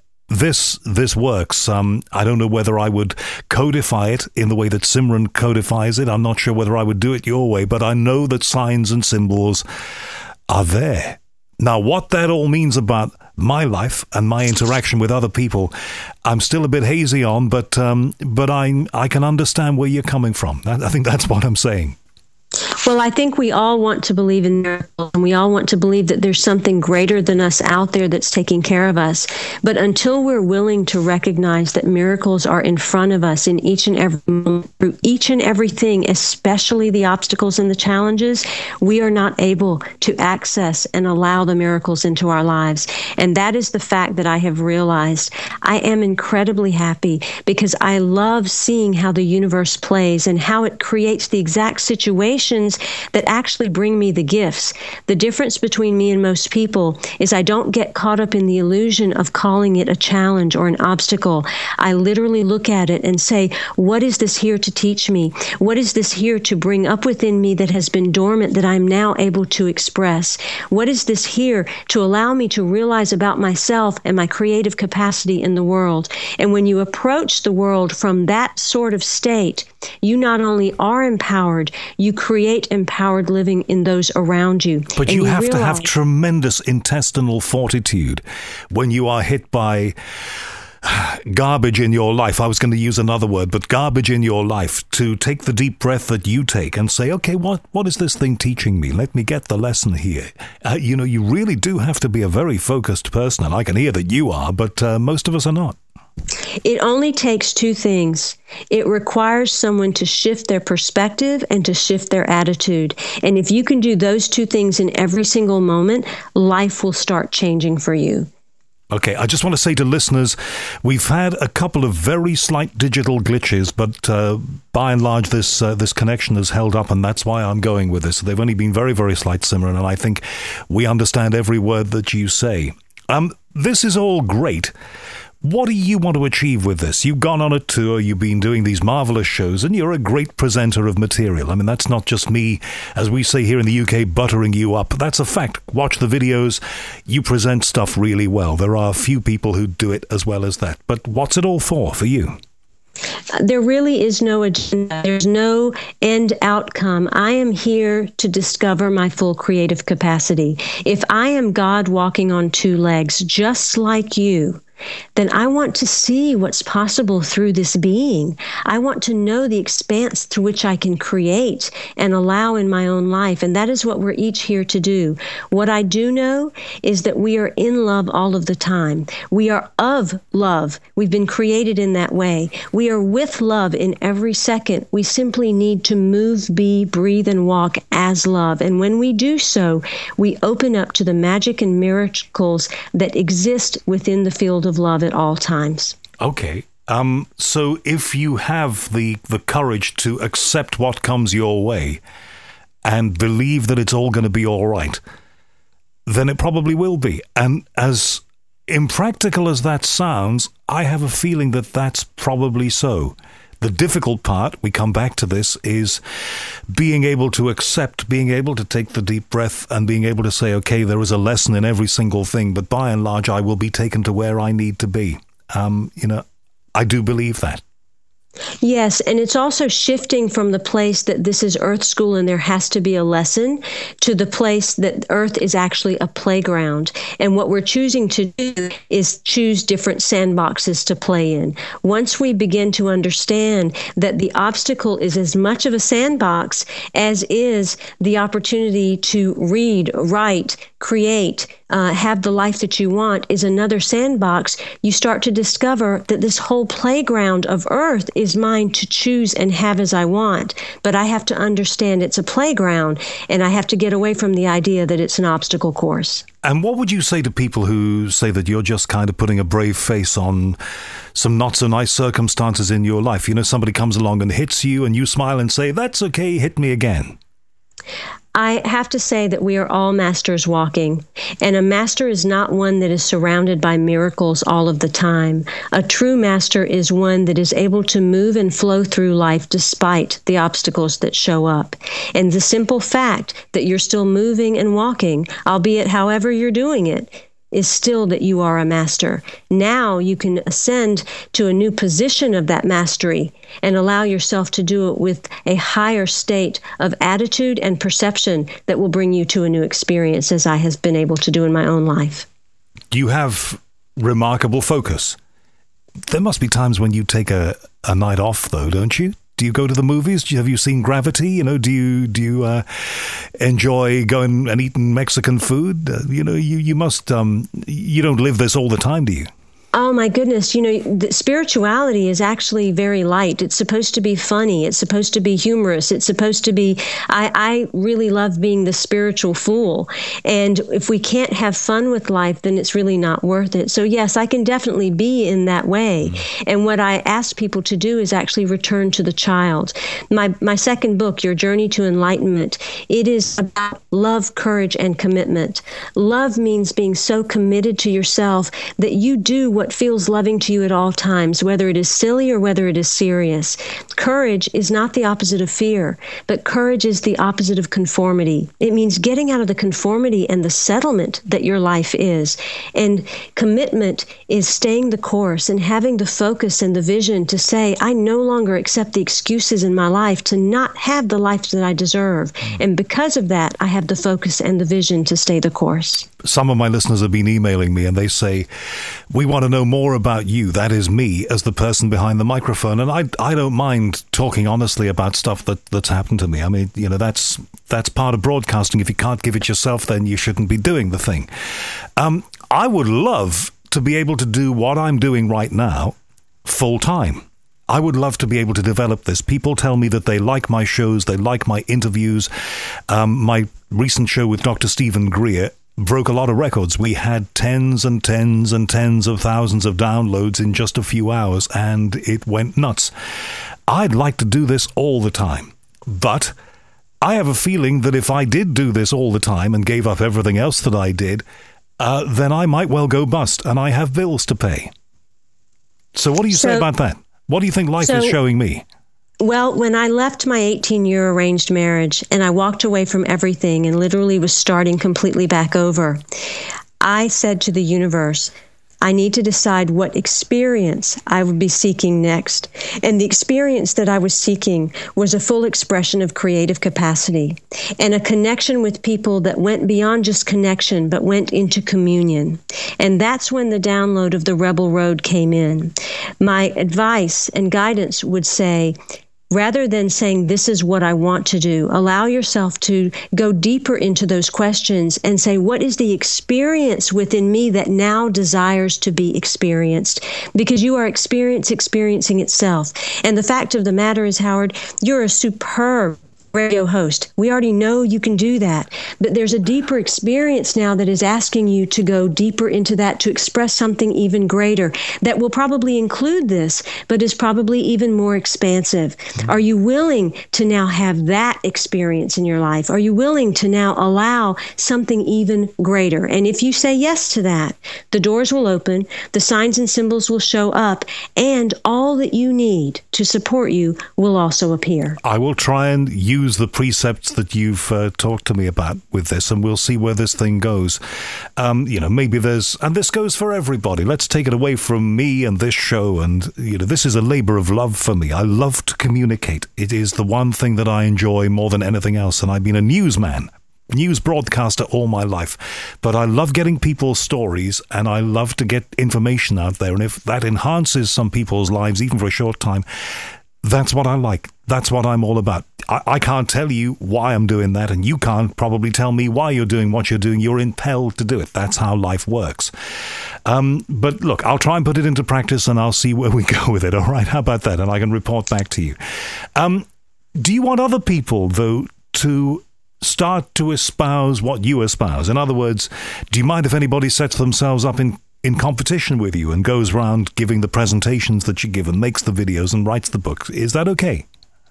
Speaker 1: This this works. Um, I don't know whether I would codify it in the way that Simran codifies it. I'm not sure whether I would do it your way, but I know that signs and symbols are there. Now, what that all means about my life and my interaction with other people, I'm still a bit hazy on, but um, but I I can understand where you're coming from. I, I think that's what I'm saying.
Speaker 2: Well, I think we all want to believe in miracles, and we all want to believe that there's something greater than us out there that's taking care of us. But until we're willing to recognize that miracles are in front of us in each and every moment, through each and everything, especially the obstacles and the challenges, we are not able to access and allow the miracles into our lives. And that is the fact that I have realized. I am incredibly happy because I love seeing how the universe plays and how it creates the exact situations that actually bring me the gifts. The difference between me and most people is I don't get caught up in the illusion of calling it a challenge or an obstacle. I literally look at it and say, what is this here to teach me? What is this here to bring up within me that has been dormant that I'm now able to express? What is this here to allow me to realize about myself and my creative capacity in the world? And when you approach the world from that sort of state, you not only are empowered, you create empowered living in those around you.
Speaker 1: But you,
Speaker 2: you
Speaker 1: have
Speaker 2: realize-
Speaker 1: to have tremendous intestinal fortitude when you are hit by garbage in your life. I was going to use another word, but garbage in your life, to take the deep breath that you take and say, okay, what, what is this thing teaching me? Let me get the lesson here. Uh, you know, you really do have to be a very focused person, and I can hear that you are, but uh, most of us are not.
Speaker 2: It only takes two things. It requires someone to shift their perspective and to shift their attitude. And if you can do those two things in every single moment, life will start changing for you.
Speaker 1: Okay, I just want to say to listeners, we've had a couple of very slight digital glitches, but uh, by and large, this uh, this connection has held up, and that's why I'm going with this. They've only been very, very slight, Simran, and I think we understand every word that you say. Um, this is all great. What do you want to achieve with this? You've gone on a tour, you've been doing these marvelous shows, and you're a great presenter of material. I mean, that's not just me, as we say here in the U K, buttering you up. That's a fact. Watch the videos. You present stuff really well. There are a few people who do it as well as that. But what's it all for, for you?
Speaker 2: There really is no agenda. There's no end outcome. I am here to discover my full creative capacity. If I am God walking on two legs, just like you, then I want to see what's possible through this being. I want to know the expanse through which I can create and allow in my own life. And that is what we're each here to do. What I do know is that we are in love all of the time. We are of love. We've been created in that way. We are with love in every second. We simply need to move, be, breathe, and walk as love. And when we do so, we open up to the magic and miracles that exist within the field of love at all times.
Speaker 1: Okay. Um, so if you have the, the courage to accept what comes your way and believe that it's all going to be all right, then it probably will be. And as impractical as that sounds, I have a feeling that that's probably so. The difficult part, we come back to this, is being able to accept, being able to take the deep breath and being able to say, okay, there is a lesson in every single thing, but by and large, I will be taken to where I need to be. Um, you know, I do believe that.
Speaker 2: Yes, and it's also shifting from the place that this is Earth School and there has to be a lesson to the place that Earth is actually a playground. And what we're choosing to do is choose different sandboxes to play in. Once we begin to understand that the obstacle is as much of a sandbox as is the opportunity to read, write, create, uh, have the life that you want is another sandbox, you start to discover that this whole playground of Earth is mine to choose and have as I want. But I have to understand it's a playground, and I have to get away from the idea that it's an obstacle course.
Speaker 1: And what would you say to people who say that you're just kind of putting a brave face on some not so nice circumstances in your life? You know, somebody comes along and hits you and you smile and say, that's okay, hit me again.
Speaker 2: I have to say that we are all masters walking, and a master is not one that is surrounded by miracles all of the time. A true master is one that is able to move and flow through life despite the obstacles that show up. And the simple fact that you're still moving and walking, albeit however you're doing it, is still that you are a master. Now you can ascend to a new position of that mastery and allow yourself to do it with a higher state of attitude and perception that will bring you to a new experience, as I have been able to do in my own life.
Speaker 1: You have remarkable focus. There must be times when you take a, a night off, though, don't you? Do you go to the movies? Do you, have you seen Gravity? You know, do you do you uh, enjoy going and eating Mexican food? Uh, you know, you you must. Um, you don't live this all the time, do you?
Speaker 2: Oh, my goodness. You know, the spirituality is actually very light. It's supposed to be funny. It's supposed to be humorous. It's supposed to be, I, I really love being the spiritual fool. And if we can't have fun with life, then it's really not worth it. So yes, I can definitely be in that way. Mm-hmm. And what I ask people to do is actually return to the child. My, my second book, Your Journey to Enlightenment, it is about love, courage, and commitment. Love means being so committed to yourself that you do what feels loving to you at all times, whether it is silly or whether it is serious. Courage is not the opposite of fear, but courage is the opposite of conformity. It means getting out of the conformity and the settlement that your life is. And commitment is staying the course and having the focus and the vision to say, I no longer accept the excuses in my life to not have the life that I deserve. And because of that, I have the focus and the vision to stay the course.
Speaker 1: Some of my listeners have been emailing me and they say, we want to know more about you, that is me, as the person behind the microphone. And I I don't mind talking honestly about stuff that, that's happened to me. I mean, you know, that's that's part of broadcasting. If you can't give it yourself, then you shouldn't be doing the thing. Um, I would love to be able to do what I'm doing right now full time. I would love to be able to develop this. People tell me that they like my shows, they like my interviews. Um, my recent show with Doctor Stephen Greer broke a lot of records. We had tens and tens and tens of thousands of downloads in just a few hours, and it went nuts. I'd like to do this all the time, but I have a feeling that if I did do this all the time and gave up everything else that I did, uh, then I might well go bust, and I have bills to pay. So what do you so, say about that? What do you think life so, is showing me?
Speaker 2: Well, when I left my eighteen-year arranged marriage and I walked away from everything and literally was starting completely back over, I said to the universe, I need to decide what experience I would be seeking next. And the experience that I was seeking was a full expression of creative capacity and a connection with people that went beyond just connection, but went into communion. And that's when the download of the Rebel Road came in. My advice and guidance would say, rather than saying, this is what I want to do, allow yourself to go deeper into those questions and say, what is the experience within me that now desires to be experienced? Because you are experience experiencing itself. And the fact of the matter is, Howard, you're a superb radio host. We already know you can do that, but there's a deeper experience now that is asking you to go deeper into that, to express something even greater that will probably include this, but is probably even more expansive. Mm-hmm. Are you willing to now have that experience in your life? Are you willing to now allow something even greater? And if you say yes to that, the doors will open, the signs and symbols will show up, and all that you need to support you will also appear.
Speaker 1: I will try and use Use the precepts that you've uh, talked to me about with this, and we'll see where this thing goes. Um, you know, maybe there's, and this goes for everybody. Let's take it away from me and this show. And, you know, this is a labor of love for me. I love to communicate. It is the one thing that I enjoy more than anything else. And I've been a newsman, news broadcaster all my life, but I love getting people's stories and I love to get information out there. And if that enhances some people's lives, even for a short time, that's what I like. That's what I'm all about. I, I can't tell you why I'm doing that, and you can't probably tell me why you're doing what you're doing. You're impelled to do it. That's how life works. Um, but look, I'll try and put it into practice, and I'll see where we go with it. All right? How about that? And I can report back to you. Um, do you want other people, though, to start to espouse what you espouse? In other words, do you mind if anybody sets themselves up in in competition with you and goes around giving the presentations that you give and makes the videos and writes the books? Is that okay?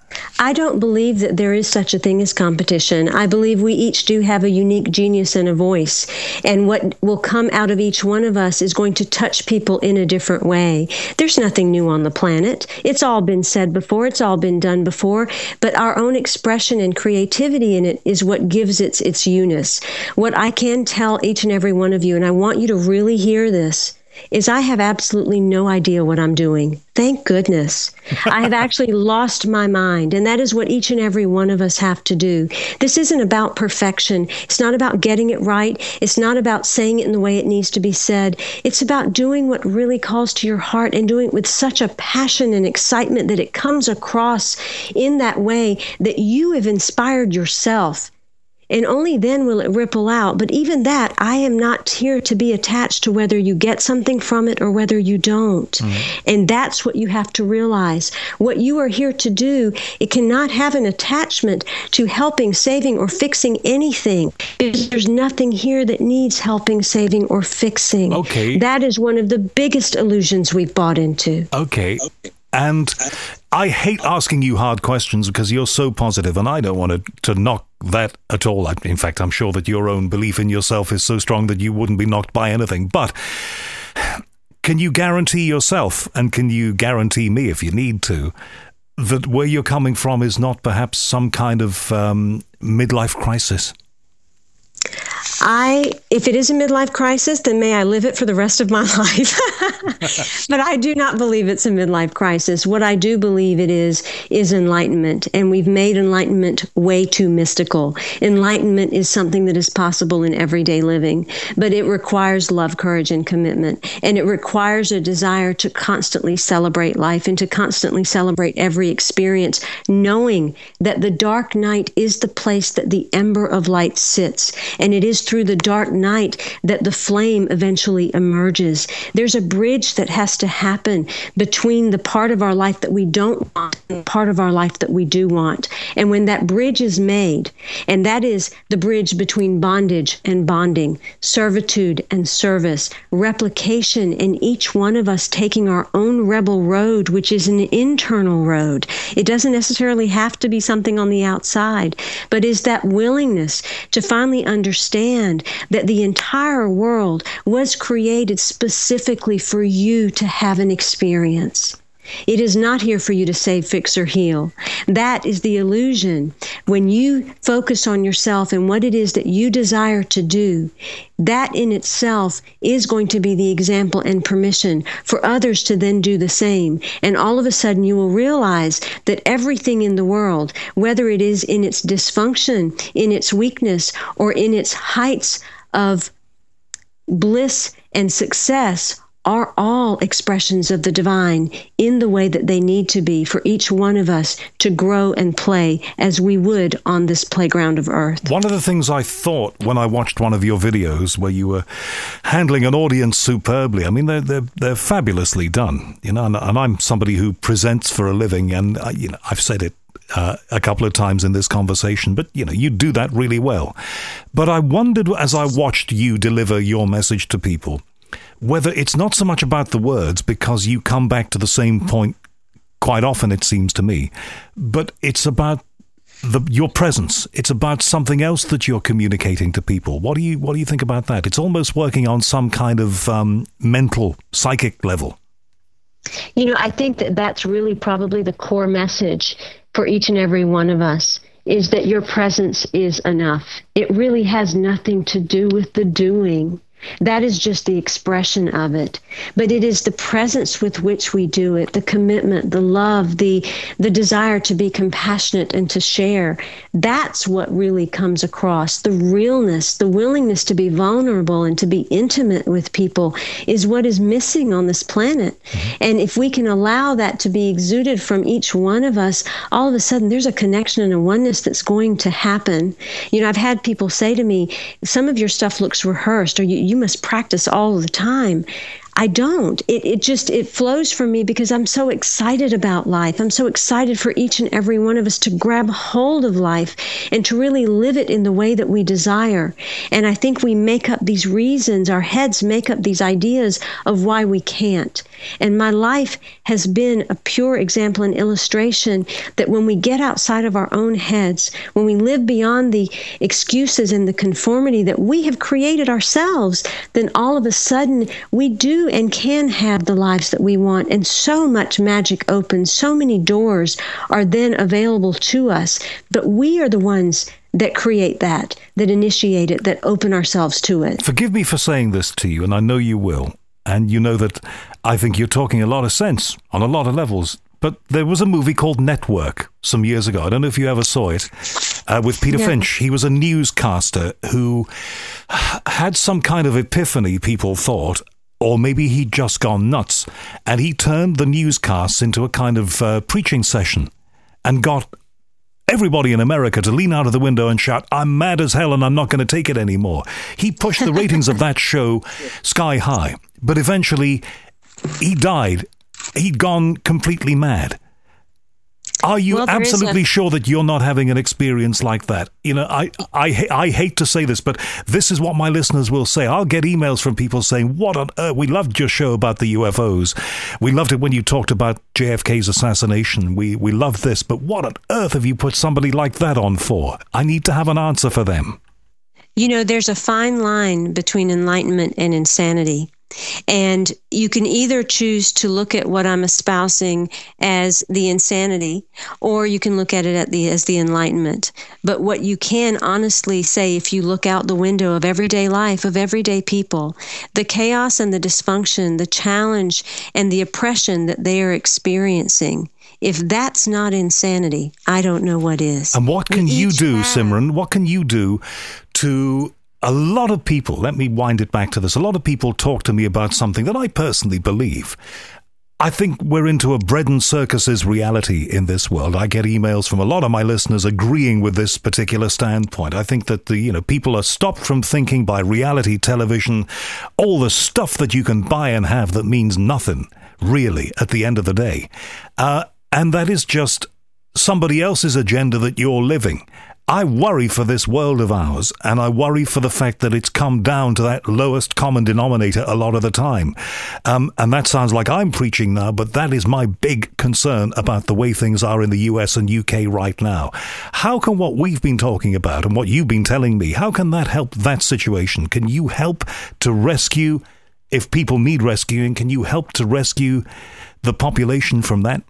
Speaker 2: I don't believe that there is such a thing as competition. I believe we each do have a unique genius and a voice. And what will come out of each one of us is going to touch people in a different way. There's nothing new on the planet. It's all been said before. It's all been done before. But our own expression and creativity in it is what gives it its eunice. What I can tell each and every one of you, and I want you to really hear this, is I have absolutely no idea what I'm doing. Thank goodness. I have actually lost my mind, and that is what each and every one of us have to do. This isn't about perfection. It's not about getting it right. It's not about saying it in the way it needs to be said. It's about doing what really calls to your heart and doing it with such a passion and excitement that it comes across in that way that you have inspired yourself. And only then will it ripple out. But even that, I am not here to be attached to whether you get something from it or whether you don't. Mm-hmm. And that's what you have to realize. What you are here to do, it cannot have an attachment to helping, saving, or fixing anything. Because there's nothing here that needs helping, saving, or fixing. Okay. That is one of the biggest illusions we've bought into.
Speaker 1: Okay. And I hate asking you hard questions because you're so positive, and I don't want to, to knock that at all. I, in fact, I'm sure that your own belief in yourself is so strong that you wouldn't be knocked by anything. But can you guarantee yourself, and can you guarantee me if you need to, that where you're coming from is not perhaps some kind of um, midlife crisis?
Speaker 2: I, if it is a midlife crisis, then may I live it for the rest of my life. But I do not believe it's a midlife crisis. What I do believe it is, is enlightenment. And we've made enlightenment way too mystical. Enlightenment is something that is possible in everyday living, but it requires love, courage, and commitment. And it requires a desire to constantly celebrate life and to constantly celebrate every experience, knowing that the dark night is the place that the ember of light sits. And it is through the dark night that the flame eventually emerges. There's a bridge that has to happen between the part of our life that we don't want and the part of our life that we do want. And when that bridge is made, and that is the bridge between bondage and bonding, servitude and service, replication, and each one of us taking our own rebel road, which is an internal road. It doesn't necessarily have to be something on the outside, but is that willingness to finally understand that the entire world was created specifically for you to have an experience. It is not here for you to save, fix, or heal. That is the illusion. When you focus on yourself and what it is that you desire to do, that in itself is going to be the example and permission for others to then do the same. And all of a sudden you will realize that everything in the world, whether it is in its dysfunction, in its weakness, or in its heights of bliss and success, are all expressions of the divine in the way that they need to be for each one of us to grow and play as we would on this playground of earth.
Speaker 1: One of the things I thought when I watched one of your videos where you were handling an audience superbly, I mean, they're, they're, they're fabulously done, you know, and, and I'm somebody who presents for a living, and, uh, you know, I've said it Uh, a couple of times in this conversation, but, you know, you do that really well. But I wondered, as I watched you deliver your message to people, whether it's not so much about the words, because you come back to the same point quite often, it seems to me, but it's about the, your presence. It's about something else that you're communicating to people. What do you what do you think about that? It's almost working on some kind of um, mental, psychic level.
Speaker 2: You know, I think that that's really probably the core message for each and every one of us, is that your presence is enough. It really has nothing to do with the doing. That is just the expression of it. But it is the presence with which we do it, the commitment, the love, the the desire to be compassionate and to share. That's what really comes across. The realness, the willingness to be vulnerable and to be intimate with people is what is missing on this planet. Mm-hmm. And if we can allow that to be exuded from each one of us, all of a sudden there's a connection and a oneness that's going to happen. You know, I've had people say to me, some of your stuff looks rehearsed, or you, you must practice all the time. I don't. It it just, it flows from me because I'm so excited about life. I'm so excited for each and every one of us to grab hold of life and to really live it in the way that we desire. And I think we make up these reasons, our heads make up these ideas of why we can't. And my life has been a pure example and illustration that when we get outside of our own heads, when we live beyond the excuses and the conformity that we have created ourselves, then all of a sudden we do and can have the lives that we want. And so much magic opens, so many doors are then available to us. But we are the ones that create that, that initiate it, that open ourselves to it.
Speaker 1: Forgive me for saying this to you, and I know you will. And you know that I think you're talking a lot of sense on a lot of levels. But there was a movie called Network some years ago. I don't know if you ever saw it, uh, with Peter yeah. Finch. He was a newscaster who had some kind of epiphany, people thought, or maybe he'd just gone nuts. And he turned the newscasts into a kind of uh, preaching session and got everybody in America to lean out of the window and shout, "I'm mad as hell and I'm not going to take it anymore." He pushed the ratings of that show sky high. But eventually, he died. He'd gone completely mad. Are you well, absolutely a- sure that you're not having an experience like that? You know, I, I I hate to say this, but this is what my listeners will say. I'll get emails from people saying, "What on earth? We loved your show about the U F Os. We loved it when you talked about J F K's assassination. We, we loved this, but what on earth have you put somebody like that on for?" I need to have an answer for them.
Speaker 2: You know, there's a fine line between enlightenment and insanity. And you can either choose to look at what I'm espousing as the insanity, or you can look at it at the, as the enlightenment. But what you can honestly say, if you look out the window of everyday life, of everyday people, the chaos and the dysfunction, the challenge and the oppression that they are experiencing, if that's not insanity, I don't know what is.
Speaker 1: And what can you do, have- Simran? What can you do to... A lot of people, let me wind it back to this, a lot of people talk to me about something that I personally believe. I think we're into a bread and circuses reality in this world. I get emails from a lot of my listeners agreeing with this particular standpoint. I think that the you know people are stopped from thinking by reality television, all the stuff that you can buy and have that means nothing, really, at the end of the day. Uh, and that is just somebody else's agenda that you're living. I worry for this world of ours, and I worry for the fact that it's come down to that lowest common denominator a lot of the time. Um, and that sounds like I'm preaching now, but that is my big concern about the way things are in the U S and U K right now. How can what we've been talking about and what you've been telling me, how can that help that situation? Can you help to rescue, if people need rescuing, can you help to rescue the population from that?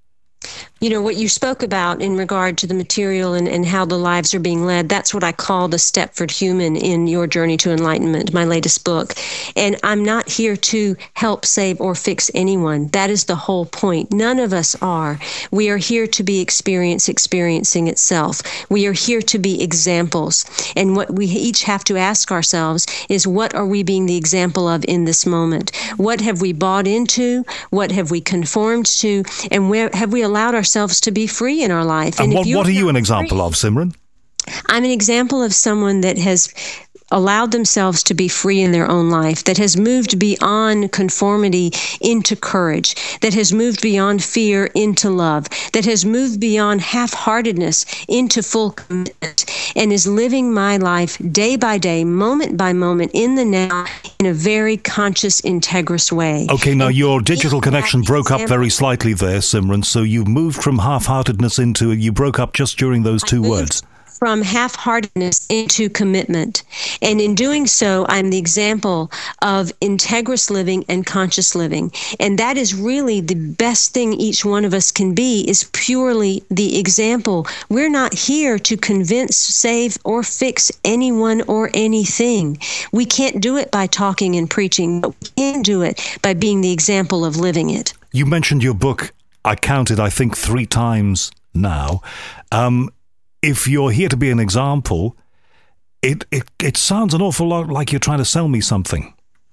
Speaker 2: You know, what you spoke about in regard to the material and, and how the lives are being led, that's what I call the Stepford Human in Your Journey to Enlightenment, my latest book. And I'm not here to help save or fix anyone. That is the whole point. None of us are. We are here to be experience experiencing itself. We are here to be examples. And what we each have to ask ourselves is, what are we being the example of in this moment? What have we bought into? What have we conformed to? And where have we allowed ourselves to be free in our life?
Speaker 1: And, and
Speaker 2: what,
Speaker 1: what are you an example free, of, Simran?
Speaker 2: I'm an example of someone that has allowed themselves to be free in their own life, that has moved beyond conformity into courage, that has moved beyond fear into love, that has moved beyond half-heartedness into full commitment, and is living my life day by day, moment by moment, in the now, in a very conscious, integrous way.
Speaker 1: Okay, now
Speaker 2: and
Speaker 1: your digital connection broke up very slightly there, Simran, so you moved from half-heartedness into, you broke up just during those two words.
Speaker 2: From half-heartedness into commitment. And in doing so, I'm the example of integrous living and conscious living. And that is really the best thing each one of us can be, is purely the example. We're not here to convince, save, or fix anyone or anything. We can't do it by talking and preaching, but we can do it by being the example of living it.
Speaker 1: You mentioned your book. I counted, I think, three times now. Um, If you're here to be an example, it, it it sounds an awful lot like you're trying to sell me something.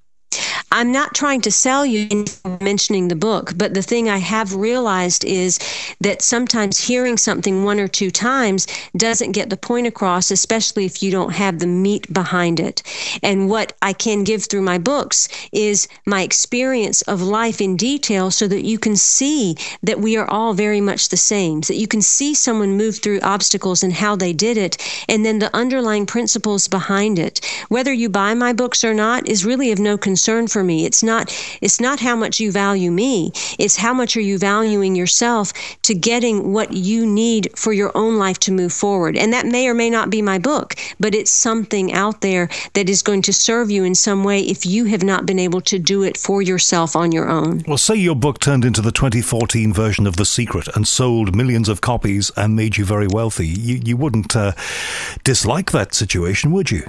Speaker 2: I'm not trying to sell you in mentioning the book, but the thing I have realized is that sometimes hearing something one or two times doesn't get the point across, especially if you don't have the meat behind it. And what I can give through my books is my experience of life in detail, so that you can see that we are all very much the same, so that you can see someone move through obstacles and how they did it, and then the underlying principles behind it. Whether you buy my books or not is really of no concern for me. It's not it's not how much you value me. It's how much are you valuing yourself to getting what you need for your own life to move forward. And that may or may not be my book, but it's something out there that is going to serve you in some way if you have not been able to do it for yourself on your own.
Speaker 1: Well, say your book turned into the twenty fourteen version of The Secret and sold millions of copies and made you very wealthy. You, you wouldn't uh, dislike that situation, would you?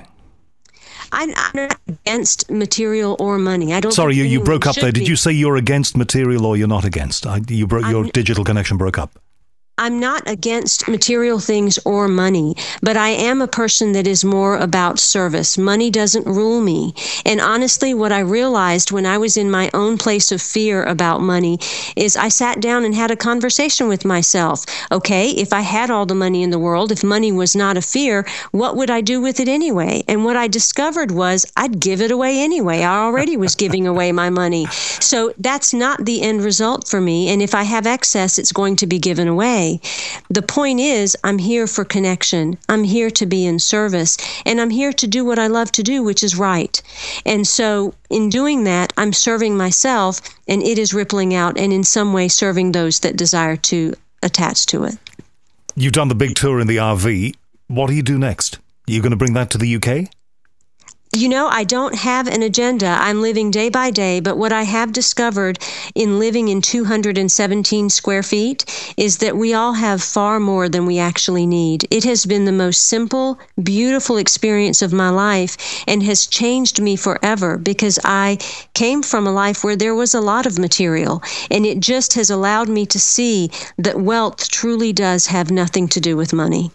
Speaker 2: I'm not against material or money. I don't.
Speaker 1: Sorry, you, you broke up there. Did you say you're against material or you're not against? I, you broke. Your digital connection broke up.
Speaker 2: I'm not against material things or money, but I am a person that is more about service. Money doesn't rule me. And honestly, what I realized when I was in my own place of fear about money is I sat down and had a conversation with myself. Okay, if I had all the money in the world, if money was not a fear, what would I do with it anyway? And what I discovered was I'd give it away anyway. I already was giving away my money. So that's not the end result for me. And if I have excess, it's going to be given away. The point is, I'm here for connection. I'm here to be in service, and I'm here to do what I love to do, which is right. And so in doing that, I'm serving myself, and it is rippling out and in some way serving those that desire to attach to it.
Speaker 1: You've done the big tour in the R V. What do you do next? Are you going to bring that to the U K?
Speaker 2: You know, I don't have an agenda. I'm living day by day, but what I have discovered in living in two hundred seventeen square feet is that we all have far more than we actually need. It has been the most simple, beautiful experience of my life and has changed me forever, because I came from a life where there was a lot of material, and it just has allowed me to see that wealth truly does have nothing to do with money.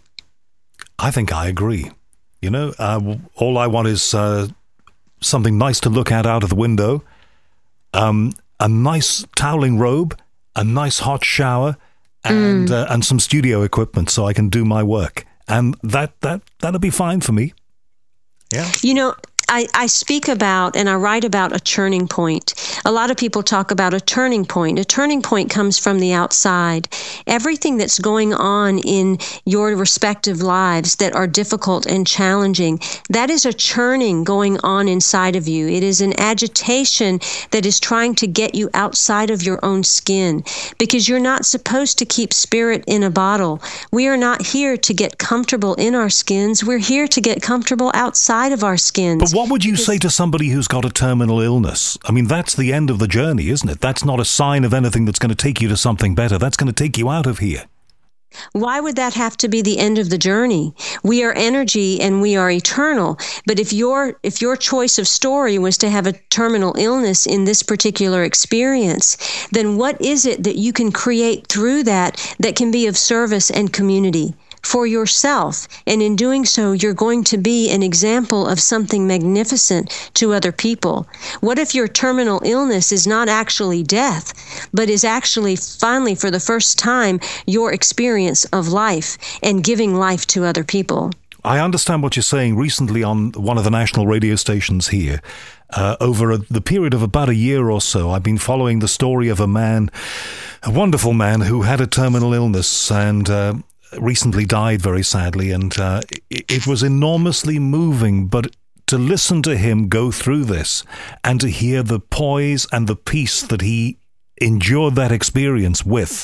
Speaker 1: I think I agree. You know, uh, all I want is uh, something nice to look at out of the window, um, a nice toweling robe, a nice hot shower, and mm. uh, and some studio equipment so I can do my work. And that, that, that'll be fine for me. Yeah.
Speaker 2: You know, I, I speak about and I write about a turning point. A lot of people talk about a turning point. A turning point comes from the outside. Everything that's going on in your respective lives that are difficult and challenging, that is a churning going on inside of you. It is an agitation that is trying to get you outside of your own skin, because you're not supposed to keep spirit in a bottle. We are not here to get comfortable in our skins. We're here to get comfortable outside of our skins.
Speaker 1: But What would you say to somebody who's got a terminal illness? I mean, that's the end of the journey, isn't it? That's not a sign of anything that's going to take you to something better. That's going to take you out of here.
Speaker 2: Why would that have to be the end of the journey? We are energy and we are eternal. But if your if your choice of story was to have a terminal illness in this particular experience, then what is it that you can create through that that can be of service and community for yourself? And in doing so, you're going to be an example of something magnificent to other people. What if your terminal illness is not actually death, but is actually finally for the first time your experience of life and giving life to other people?
Speaker 1: I understand what you're saying. Recently on one of the national radio stations here, uh, over a, the period of about a year or so, I've been following the story of a man, a wonderful man who had a terminal illness and uh, recently died very sadly, and uh, it, it was enormously moving. But to listen to him go through this and to hear the poise and the peace that he endured that experience with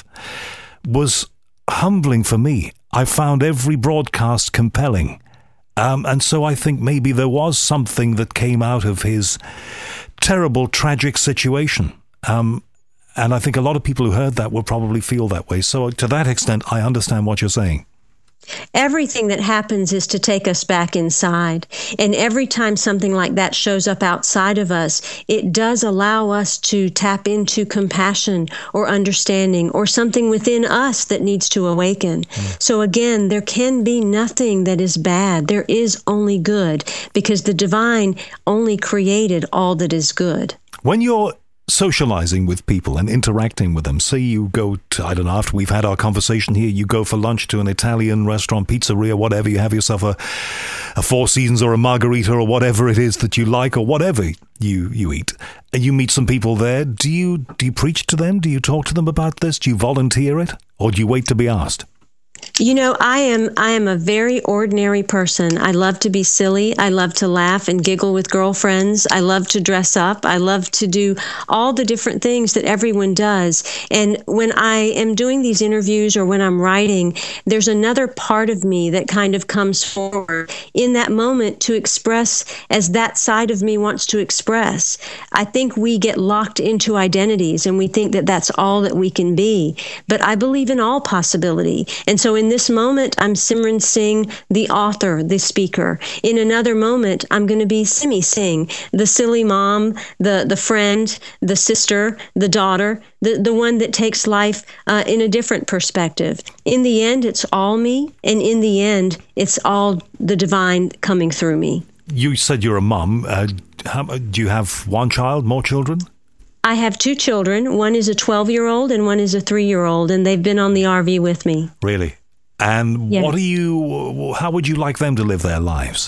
Speaker 1: was humbling for me. I found every broadcast compelling. Um, and so I think maybe there was something that came out of his terrible, tragic situation. Um, and I think a lot of people who heard that will probably feel that way. So to that extent, I understand what you're saying.
Speaker 2: Everything that happens is to take us back inside. And every time something like that shows up outside of us, it does allow us to tap into compassion or understanding or something within us that needs to awaken. Mm. So again, there can be nothing that is bad. There is only good, because the divine only created all that is good.
Speaker 1: When you're socializing with people and interacting with them, say you go to, I don't know, after we've had our conversation here, you go for lunch to an Italian restaurant, pizzeria, whatever, you have yourself a, a Four Seasons or a margarita or whatever it is that you like or whatever you, you eat, and you meet some people there. Do you, do you preach to them? Do you talk to them about this? Do you volunteer it? Or do you wait to be asked?
Speaker 2: You know, I am I am a very ordinary person. I love to be silly. I love to laugh and giggle with girlfriends. I love to dress up. I love to do all the different things that everyone does. And when I am doing these interviews or when I'm writing, there's another part of me that kind of comes forward in that moment to express as that side of me wants to express. I think we get locked into identities and we think that that's all that we can be. But I believe in all possibility. And so in this moment, I'm Simran Singh, the author, the speaker. In another moment, I'm going to be Simi Singh, the silly mom, the, the friend, the sister, the daughter, the, the one that takes life uh, in a different perspective. In the end, it's all me. And in the end, it's all the divine coming through me.
Speaker 1: You said you're a mom. Uh, how, do you have one child, more children?
Speaker 2: I have two children. One is a twelve-year-old and one is a three-year-old, and they've been on the R V with me.
Speaker 1: Really? And
Speaker 2: yes.
Speaker 1: what do you, how would you like them to live their lives?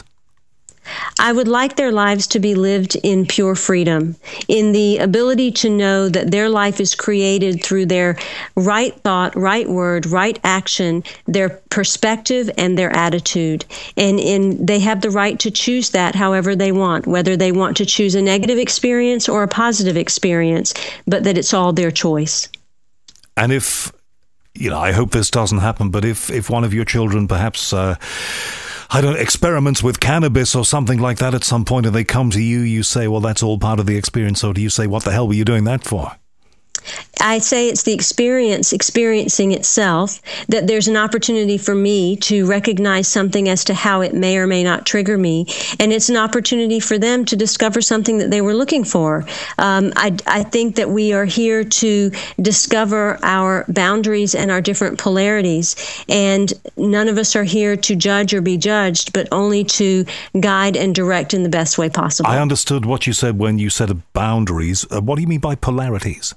Speaker 2: I would like their lives to be lived in pure freedom, in the ability to know that their life is created through their right thought, right word, right action, their perspective, and their attitude. And in they have the right to choose that however they want, whether they want to choose a negative experience or a positive experience, but that it's all their choice.
Speaker 1: And if, you know, I hope this doesn't happen, but if, if one of your children perhaps... Uh, I don't know, experiments with cannabis or something like that at some point, and they come to you, you say, well, that's all part of the experience. So do you say, what the hell were you doing that for?
Speaker 2: I say it's the experience experiencing itself, that there's an opportunity for me to recognize something as to how it may or may not trigger me. And it's an opportunity for them to discover something that they were looking for. Um, I, I think that we are here to discover our boundaries and our different polarities. And none of us are here to judge or be judged, but only to guide and direct in the best way possible.
Speaker 1: I understood what you said when you said boundaries. Uh, what do you mean by polarities?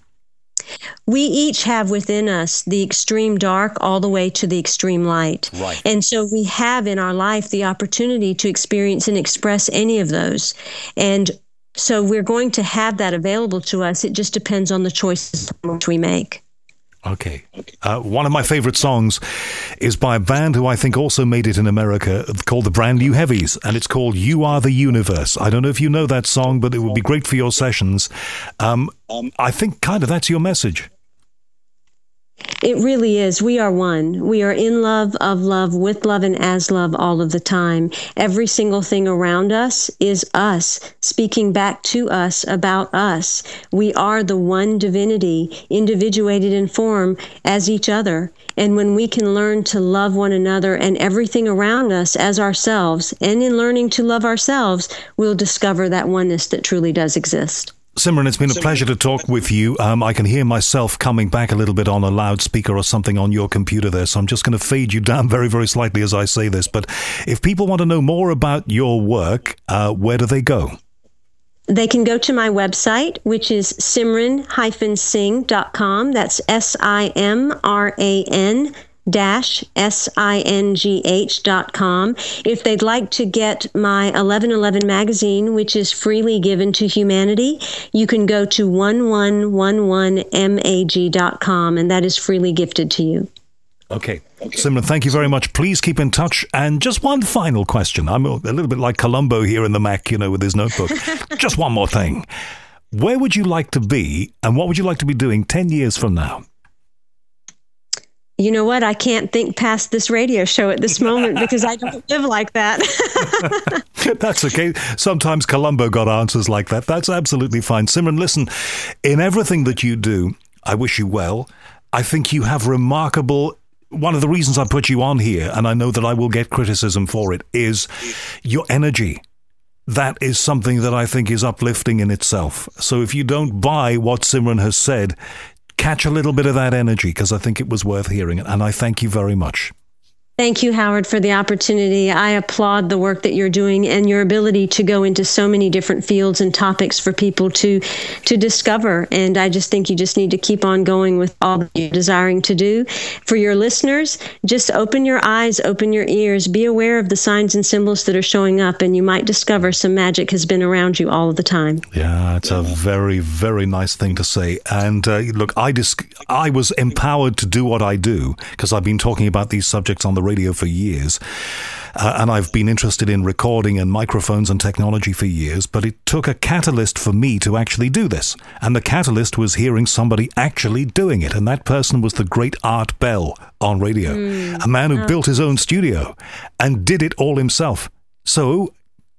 Speaker 2: We each have within us the extreme dark all the way to the extreme light.
Speaker 1: Right.
Speaker 2: And so we have in our life the opportunity to experience and express any of those. And so we're going to have that available to us. It just depends on the choices which we make.
Speaker 1: Okay. Uh, one of my favorite songs is by a band who I think also made it in America, called the Brand New Heavies, and it's called You Are the Universe. I don't know if you know that song, but it would be great for your sessions. Um, I think kind of that's your message.
Speaker 2: It really is. We are one. We are in love, of love, with love, and as love all of the time. Every single thing around us is us, speaking back to us about us. We are the one divinity, individuated in form as each other. And when we can learn to love one another and everything around us as ourselves, and in learning to love ourselves, we'll discover that oneness that truly does exist.
Speaker 1: Simran, it's been a pleasure to talk with you. Um, I can hear myself coming back a little bit on a loudspeaker or something on your computer there, so I'm just going to fade you down very, very slightly as I say this. But if people want to know more about your work, uh, where do they go?
Speaker 2: They can go to my website, which is simran dash singh dot com. That's S I M R A N dash S I N G H dot com. If they'd like to get my eleven eleven magazine, which is freely given to humanity, you can go to eleven eleven mag dot com, and that is freely gifted to you.
Speaker 1: Okay. Simran, thank you very much. Please keep in touch. And just one final question. I'm a little bit like Columbo here in the Mac, you know, with his notebook. Just one more thing. Where would you like to be, and what would you like to be doing ten years from now?
Speaker 2: You know what? I can't think past this radio show at this moment because I don't live like that.
Speaker 1: That's okay. Sometimes Columbo got answers like that. That's absolutely fine. Simran, listen, in everything that you do, I wish you well. I think you have remarkable... One of the reasons I put you on here, and I know that I will get criticism for it, is your energy. That is something that I think is uplifting in itself. So if you don't buy what Simran has said, catch a little bit of that energy, because I think it was worth hearing. And I thank you very much.
Speaker 2: Thank you, Howard, for the opportunity. I applaud the work that you're doing and your ability to go into so many different fields and topics for people to to discover. And I just think you just need to keep on going with all that you're desiring to do. For your listeners, just open your eyes, open your ears, be aware of the signs and symbols that are showing up, and you might discover some magic has been around you all of the time.
Speaker 1: Yeah, it's a very, very nice thing to say. And uh, look, I, dis- I was empowered to do what I do because I've been talking about these subjects on the radio for years, uh, and I've been interested in recording and microphones and technology for years, but it took a catalyst for me to actually do this, and the catalyst was hearing somebody actually doing it, and that person was the great Art Bell on radio, mm. a man who oh. built his own studio and did it all himself. So,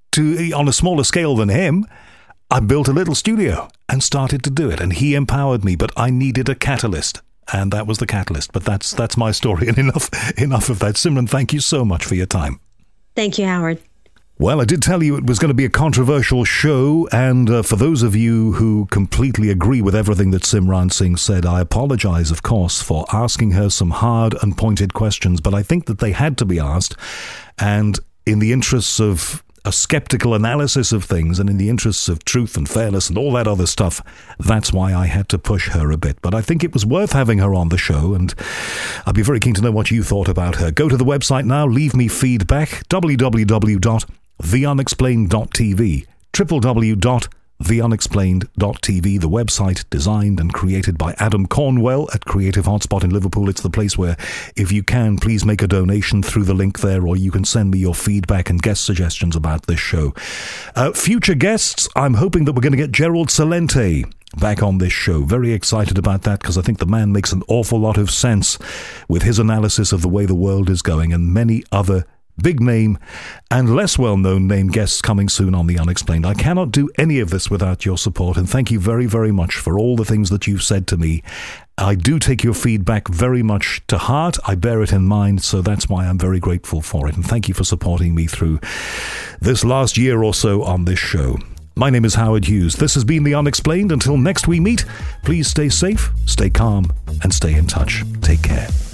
Speaker 1: to on a smaller scale than him, I built a little studio and started to do it, and he empowered me, but I needed a catalyst. And that was the catalyst. But that's that's my story, and enough enough of that. Simran, thank you so much for your time.
Speaker 2: Thank you, Howard.
Speaker 1: Well, I did tell you it was going to be a controversial show, and uh, for those of you who completely agree with everything that Simran Singh said, I apologize, of course, for asking her some hard and pointed questions, but I think that they had to be asked, and in the interests of a skeptical analysis of things, and in the interests of truth and fairness and all that other stuff, that's why I had to push her a bit. But I think it was worth having her on the show, and I'd be very keen to know what you thought about her. Go to the website now, leave me feedback, w w w dot the unexplained dot t v, w w w dot the unexplained dot t v, the website designed and created by Adam Cornwell at Creative Hotspot in Liverpool. It's the place where, if you can, please make a donation through the link there, or you can send me your feedback and guest suggestions about this show. Uh, future guests, I'm hoping that we're going to get Gerald Celente back on this show. Very excited about that, because I think the man makes an awful lot of sense with his analysis of the way the world is going, and many other big name and less well-known name guests coming soon on The Unexplained. I cannot do any of this without your support, and thank you very, very much for all the things that you've said to me. I do take your feedback very much to heart. I bear it in mind, so that's why I'm very grateful for it, and thank you for supporting me through this last year or so on this show. My name is Howard Hughes. This has been The Unexplained. Until next we meet, please stay safe, stay calm, and stay in touch. Take care.